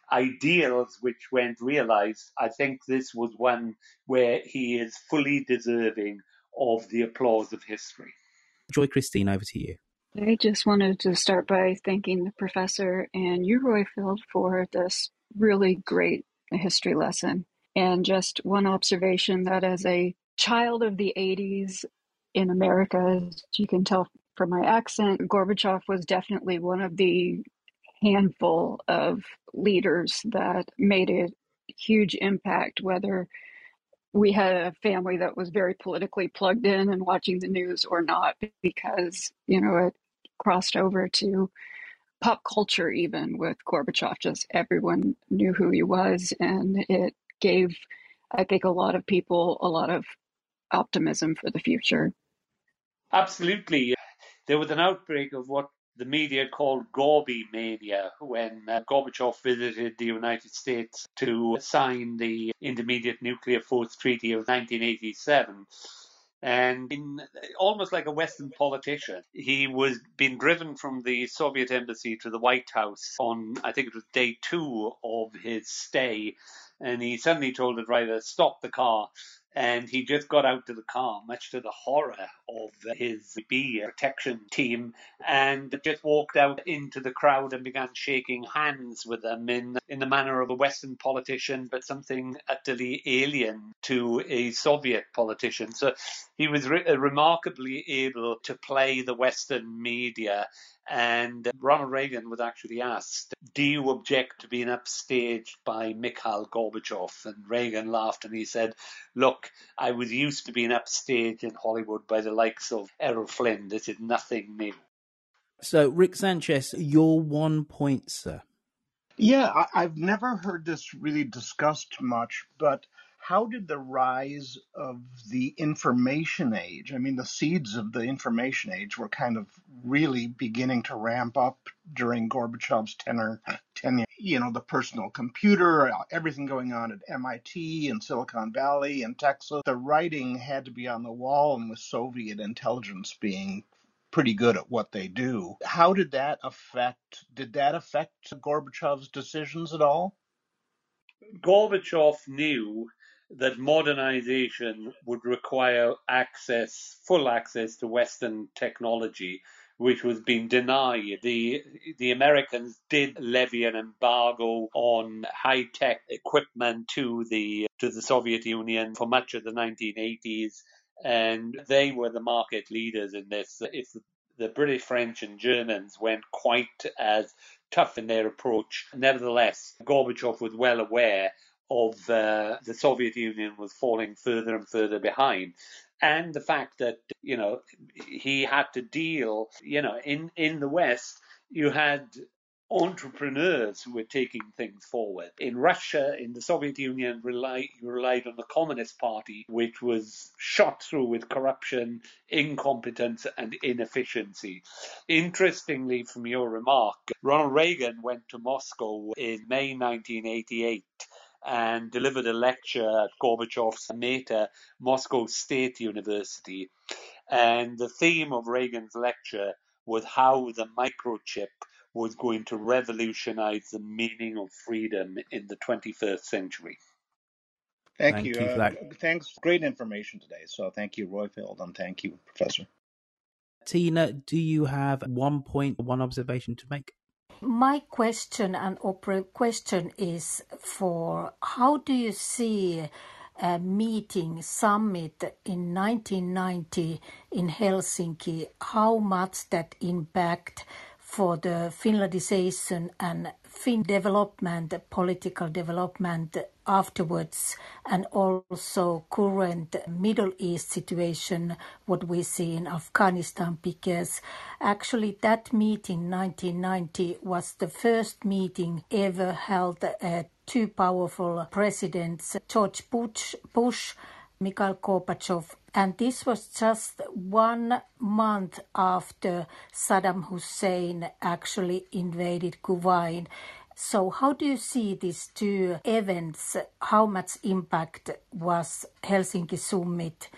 ideals which weren't realized, I think this was one where he is fully deserving of the applause of history. Joy Christine, over to you. I just wanted to start by thanking the professor and you, Roifield, for this really great history lesson. And just one observation that as a child of the eighties in America, as you can tell from my accent. Gorbachev was definitely one of the handful of leaders that made a huge impact, whether we had a family that was very politically plugged in and watching the news or not, because, you know, it crossed over to pop culture even with Gorbachev. Just everyone knew who he was, and it gave, I think, a lot of people a lot of optimism for the future. Absolutely. There was an outbreak of what the media called Gorby mania when uh, Gorbachev visited the United States to sign the Intermediate Nuclear Force Treaty of nineteen eighty-seven. And in almost like a Western politician, he was being driven from the Soviet embassy to the White House on, I think it was day two of his stay. And he suddenly told the driver, stop the car. And he just got out to the car, much to the horror of his B protection team, and just walked out into the crowd and began shaking hands with them in, in the manner of a Western politician, but something utterly alien to a Soviet politician. So he was re- remarkably able to play the Western media. And Ronald Reagan was actually asked, do you object to being upstaged by Mikhail Gorbachev? And Reagan laughed and he said, look, I was used to being upstaged in Hollywood by the likes of Errol Flynn. This is nothing new. So, Rick Sanchez, your one point, sir. Yeah, I, I've never heard this really discussed much, but how did the rise of the information age, I mean, the seeds of the information age were kind of really beginning to ramp up during Gorbachev's tenure, tenure, you know, the personal computer, everything going on at M I T and Silicon Valley and Texas. The writing had to be on the wall, and with Soviet intelligence being pretty good at what they do. How did that affect, did that affect Gorbachev's decisions at all? Gorbachev knew that modernization would require access, full access to Western technology, which was being denied. The the Americans did levy an embargo on high-tech equipment to the to the Soviet Union for much of the nineteen eighties, and they were the market leaders in this. If the British, French, and Germans went quite as tough in their approach, nevertheless, Gorbachev was well aware of uh, the Soviet Union was falling further and further behind. And the fact that, you know, he had to deal, you know, in, in the West, you had entrepreneurs who were taking things forward. In Russia, in the Soviet Union, rely, you relied on the Communist Party, which was shot through with corruption, incompetence, and inefficiency. Interestingly, from your remark, Ronald Reagan went to Moscow in May nineteen eighty-eight and delivered a lecture at Gorbachev's Meta, Moscow State University. And the theme of Reagan's lecture was how the microchip was going to revolutionize the meaning of freedom in the twenty-first century. Thank, thank you. you for uh, that. Thanks. Great information today. So thank you, Roifield, and thank you, Professor. Tina, do you have one point, one observation to make? My question and opera question is for how do you see a meeting summit in nineteen ninety in Helsinki, how much that impact for the Finlandization and Fin development, political development afterwards, and also current Middle East situation, what we see in Afghanistan, because actually that meeting, nineteen ninety, was the first meeting ever held at two powerful presidents, George Bush, Bush Mikhail Gorbachev, and this was just one month after Saddam Hussein actually invaded Kuwait. So how do you see these two events? How much impact was Helsinki summit?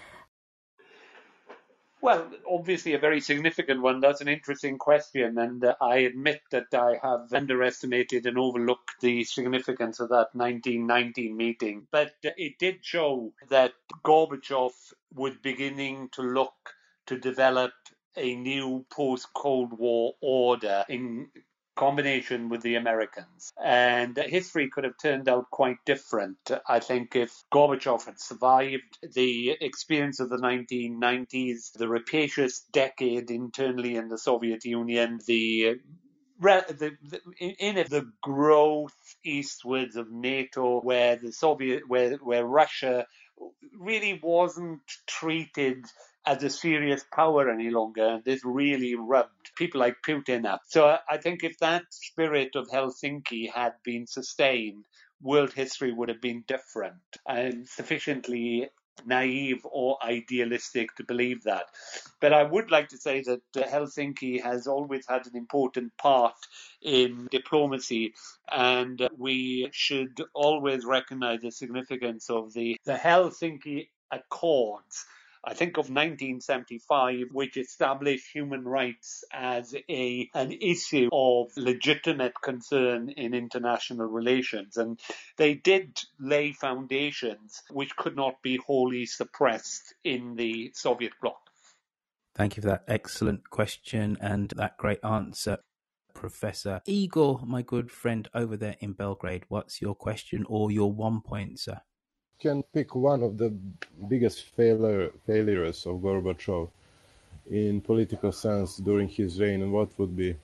Well, obviously a very significant one. That's an interesting question, and uh, I admit that I have underestimated and overlooked the significance of that nineteen ninety meeting. But uh, it did show that Gorbachev was beginning to look to develop a new post-Cold War order in combination with the Americans. And history could have turned out quite different, I think, if Gorbachev had survived the experience of the nineteen nineties, the rapacious decade internally in the Soviet Union, the The, the, in it, the growth eastwards of NATO, where the Soviet, where where Russia really wasn't treated as a serious power any longer. This really rubbed people like Putin up. So I think if that spirit of Helsinki had been sustained, world history would have been different. I'm sufficiently naive or idealistic to believe that. But I would like to say that uh, Helsinki has always had an important part in diplomacy, and uh, we should always recognize the significance of the, the Helsinki Accords. I think of nineteen seventy-five, which established human rights as a an issue of legitimate concern in international relations. And they did lay foundations which could not be wholly suppressed in the Soviet bloc. Thank you for that excellent question and that great answer, Professor Igor, my good friend over there in Belgrade. What's your question or your one point, sir? Can pick one of the biggest failure, failures of Gorbachev in political sense during his reign, and what would be?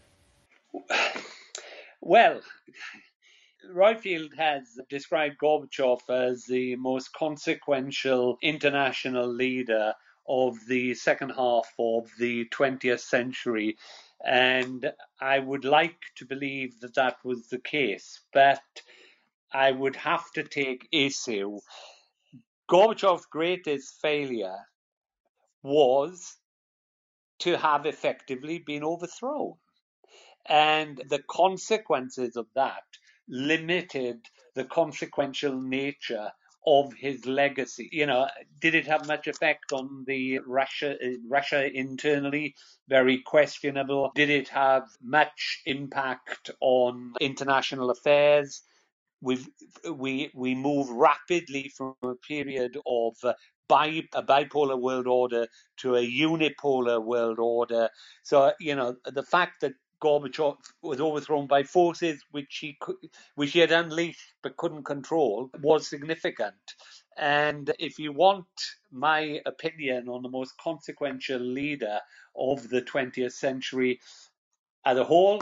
Well, Roifield has described Gorbachev as the most consequential international leader of the second half of the twentieth century. And I would like to believe that that was the case, but I would have to take issue. Gorbachev's greatest failure was to have effectively been overthrown. And the consequences of that limited the consequential nature of his legacy. You know, did it have much effect on the Russia, Russia internally? Very questionable. Did it have much impact on international affairs? We've, we we move rapidly from a period of uh, bi, a bipolar world order to a unipolar world order. So, you know, the fact that Gorbachev was overthrown by forces which he could, which he had unleashed but couldn't control was significant. And if you want my opinion on the most consequential leader of the twentieth century as a whole,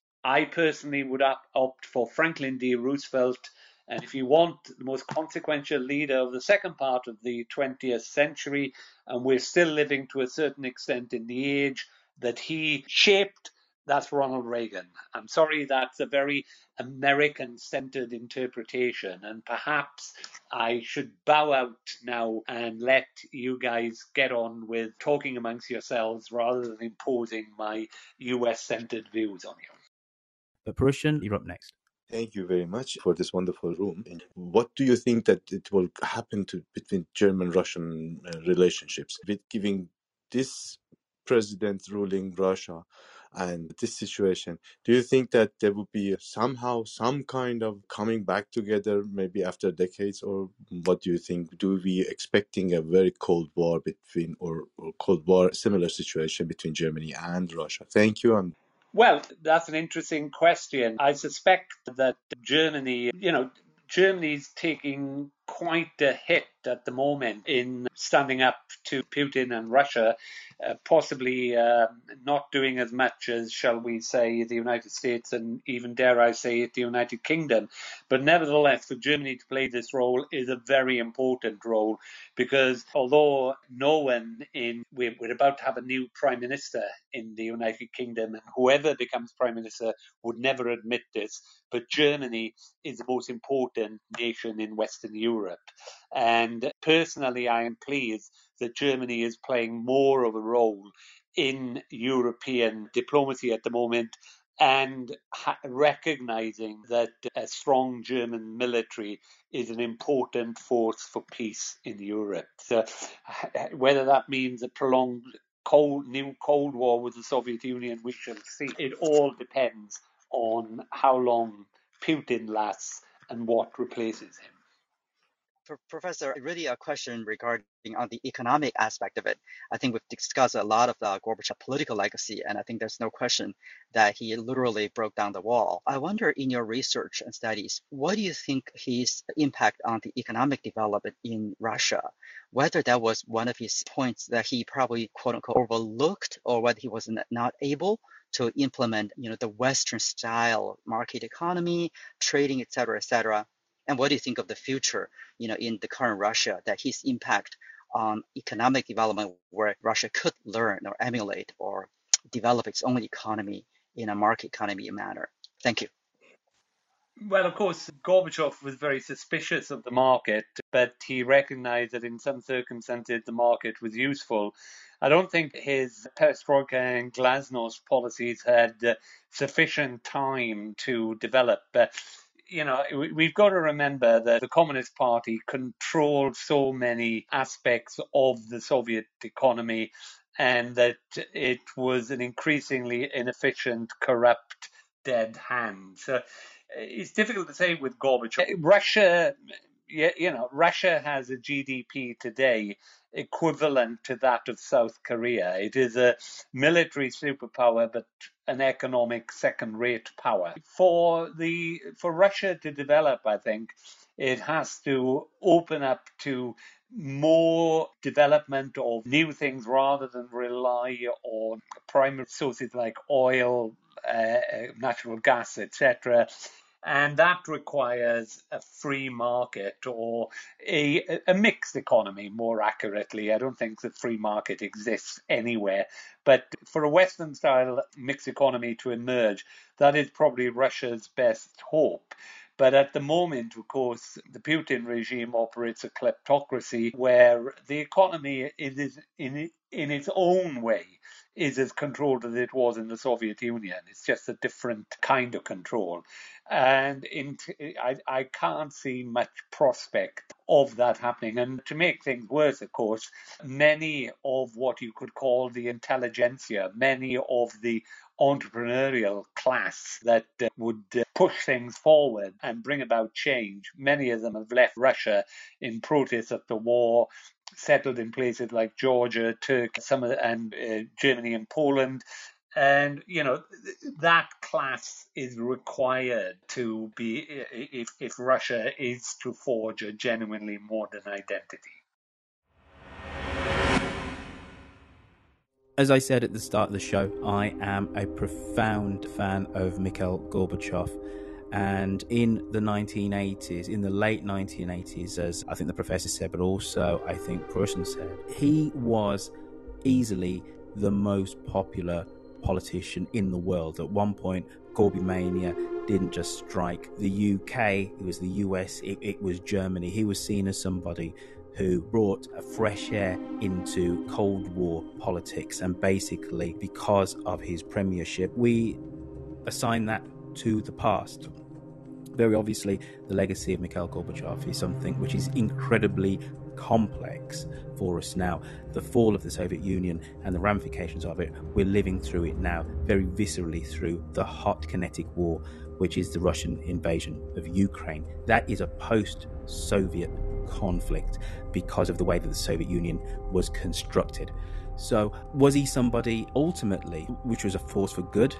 I personally would opt for Franklin D. Roosevelt. And if you want the most consequential leader of the second part of the twentieth century, and we're still living to a certain extent in the age that he shaped, that's Ronald Reagan. I'm sorry, that's a very American-centered interpretation, and perhaps I should bow out now and let you guys get on with talking amongst yourselves rather than imposing my U S-centered views on you. But Prussian, you're up next. Thank you very much for this wonderful room. What do you think that it will happen to between German-Russian uh, relationships with giving this president ruling Russia and this situation? Do you think that there will be somehow some kind of coming back together, maybe after decades, or what do you think? Do we expecting a very cold war between, or, or cold war similar situation between Germany and Russia? Thank you. And Well, that's an interesting question. I suspect that Germany, you know, Germany's taking quite a hit at the moment in standing up to Putin and Russia, uh, possibly uh, not doing as much as, shall we say, the United States and even, dare I say it, the United Kingdom. But nevertheless, for Germany to play this role is a very important role, because although no one in, we're, we're about to have a new prime minister in the United Kingdom, and whoever becomes prime minister would never admit this, but Germany is the most important nation in Western Europe. And personally, I am pleased that Germany is playing more of a role in European diplomacy at the moment, and ha- recognizing that a strong German military is an important force for peace in Europe. So whether that means a prolonged cold, new Cold War with the Soviet Union, we shall see. It all depends on how long Putin lasts and what replaces him. Pro- Professor, really a question regarding on the economic aspect of it. I think we've discussed a lot of the Gorbachev political legacy, and I think there's no question that he literally broke down the wall. I wonder, in your research and studies, what do you think his impact on the economic development in Russia, whether that was one of his points that he probably, quote unquote, overlooked, or whether he was not able to implement, you know, the Western style market economy, trading, et cetera, et cetera. And what do you think of the future, you know, in the current Russia, that his impact on economic development, where Russia could learn or emulate or develop its own economy in a market economy manner? Thank you. Well, of course, Gorbachev was very suspicious of the market, but he recognized that in some circumstances the market was useful. I don't think his perestroika and glasnost policies had uh, sufficient time to develop. Uh, you know, we've got to remember that the Communist Party controlled so many aspects of the Soviet economy, and that it was an increasingly inefficient, corrupt, dead hand. So it's difficult to say with Gorbachev. Russia, you know, Russia has a G D P today equivalent to that of South Korea. It is a military superpower, but an economic second-rate power. For the for Russia to develop, I think, it has to open up to more development of new things rather than rely on primary sources like oil, uh, natural gas, et cetera. And that requires a free market, or a, a mixed economy, more accurately. I don't think the free market exists anywhere. But for a Western-style mixed economy to emerge, that is probably Russia's best hope. But at the moment, of course, the Putin regime operates a kleptocracy where the economy is in, in its own way is as controlled as it was in the Soviet Union. It's just a different kind of control. And in, I, I can't see much prospect of that happening. And to make things worse, of course, many of what you could call the intelligentsia, many of the entrepreneurial class that uh, would uh, push things forward and bring about change, many of them have left Russia in protest at the war, settled in places like Georgia, Turkey, some of the, and uh, Germany and Poland. And, you know, that class is required to be, if, if Russia is to forge a genuinely modern identity. As I said at the start of the show, I am a profound fan of Mikhail Gorbachev. And in the nineteen eighties, in the late nineteen eighties, as I think the professor said, but also I think Prussian said, he was easily the most popular politician in the world. At one point, Gorbimania didn't just strike the U K, it was the U S, it, it was Germany. He was seen as somebody who brought a fresh air into Cold War politics, and basically because of his premiership we assign that to the past. Very obviously, the legacy of Mikhail Gorbachev is something which is incredibly complex for us now. The fall of the Soviet Union and the ramifications of it, we're living through it now very viscerally through the hot kinetic war, which is the Russian invasion of Ukraine. That is a post-Soviet conflict because of the way that the Soviet Union was constructed. So was he somebody ultimately which was a force for good?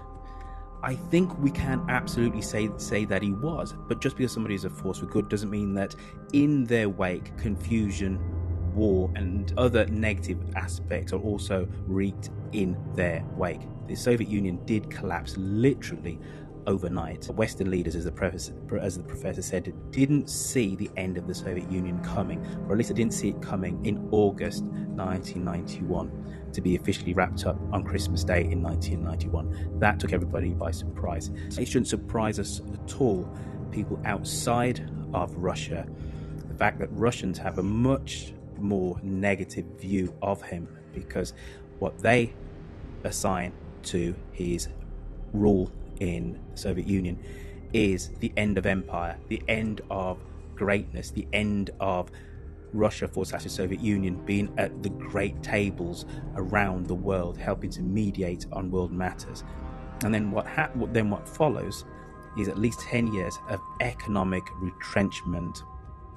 I think we can absolutely say say that he was, but just because somebody is a force for good doesn't mean that in their wake confusion, war and other negative aspects are also wreaked in their wake. The Soviet Union did collapse literally overnight. Western leaders, as the professor, as the professor said, didn't see the end of the Soviet Union coming, or at least they didn't see it coming in August nineteen ninety-one, to be officially wrapped up on Christmas Day in nineteen ninety-one. That took everybody by surprise. It shouldn't surprise us at all, people outside of Russia, the fact that Russians have a much more negative view of him, because what they assign to his rule in the Soviet Union is the end of empire, the end of greatness, the end of Russia forced the Soviet Union being at the great tables around the world, helping to mediate on world matters. And then what ha- then what follows is at least ten years of economic retrenchment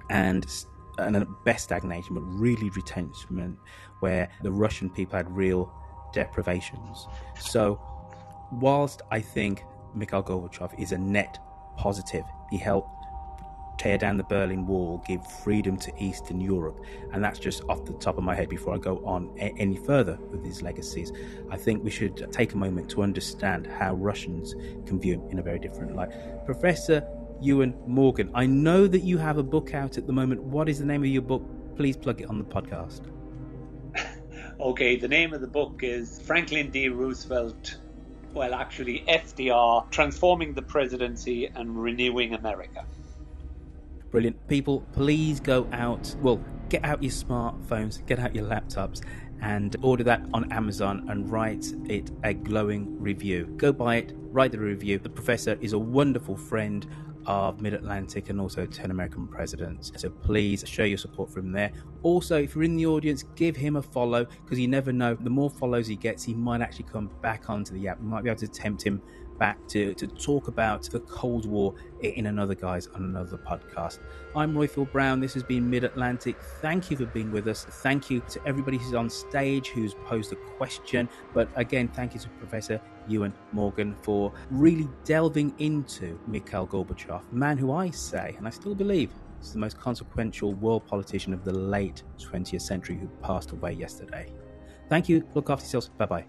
and and at best stagnation, but really retrenchment, where the Russian people had real deprivations. So whilst I think Mikhail Gorbachev is a net positive, he helped tear down the Berlin Wall, give freedom to Eastern Europe, and that's just off the top of my head before I go on a- any further with his legacies. I think we should take a moment to understand how Russians can view him in a very different light. Professor Ewan Morgan, I know that you have a book out at the moment. What is the name of your book? Please plug it on the podcast. Okay, the name of the book is Franklin D. Roosevelt, well, actually F D R, Transforming the Presidency and Renewing America. Brilliant. People, please go out, well, get out your smartphones, get out your laptops, and order that on Amazon and write it a glowing review. Go buy it, write the review. The professor is a wonderful friend of Mid-Atlantic and also ten American presidents. So please show your support from there. Also, if you're in the audience, give him a follow, because you never know. The more follows he gets, he might actually come back onto the app. You might be able to tempt him back to, to talk about the Cold War in another guise on another podcast. I'm Roifield Brown. This has been Mid-Atlantic. Thank you for being with us. Thank you to everybody who's on stage, who's posed a question. But again, thank you to Professor Ewan Morgan for really delving into Mikhail Gorbachev, a man who I say, and I still believe, is the most consequential world politician of the late twentieth century who passed away yesterday. Thank you. Look after yourselves. Bye-bye.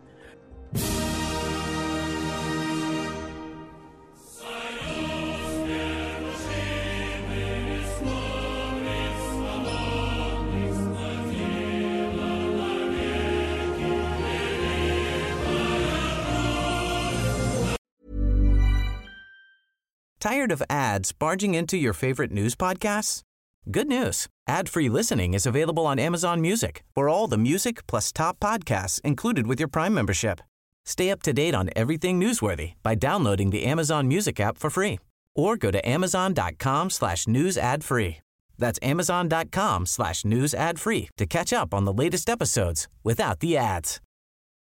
Tired of ads barging into your favorite news podcasts? Good news. Ad-free listening is available on Amazon Music for all the music plus top podcasts included with your Prime membership. Stay up to date on everything newsworthy by downloading the Amazon Music app for free or go to amazon.com slash news ad free. That's amazon.com slash news ad free to catch up on the latest episodes without the ads.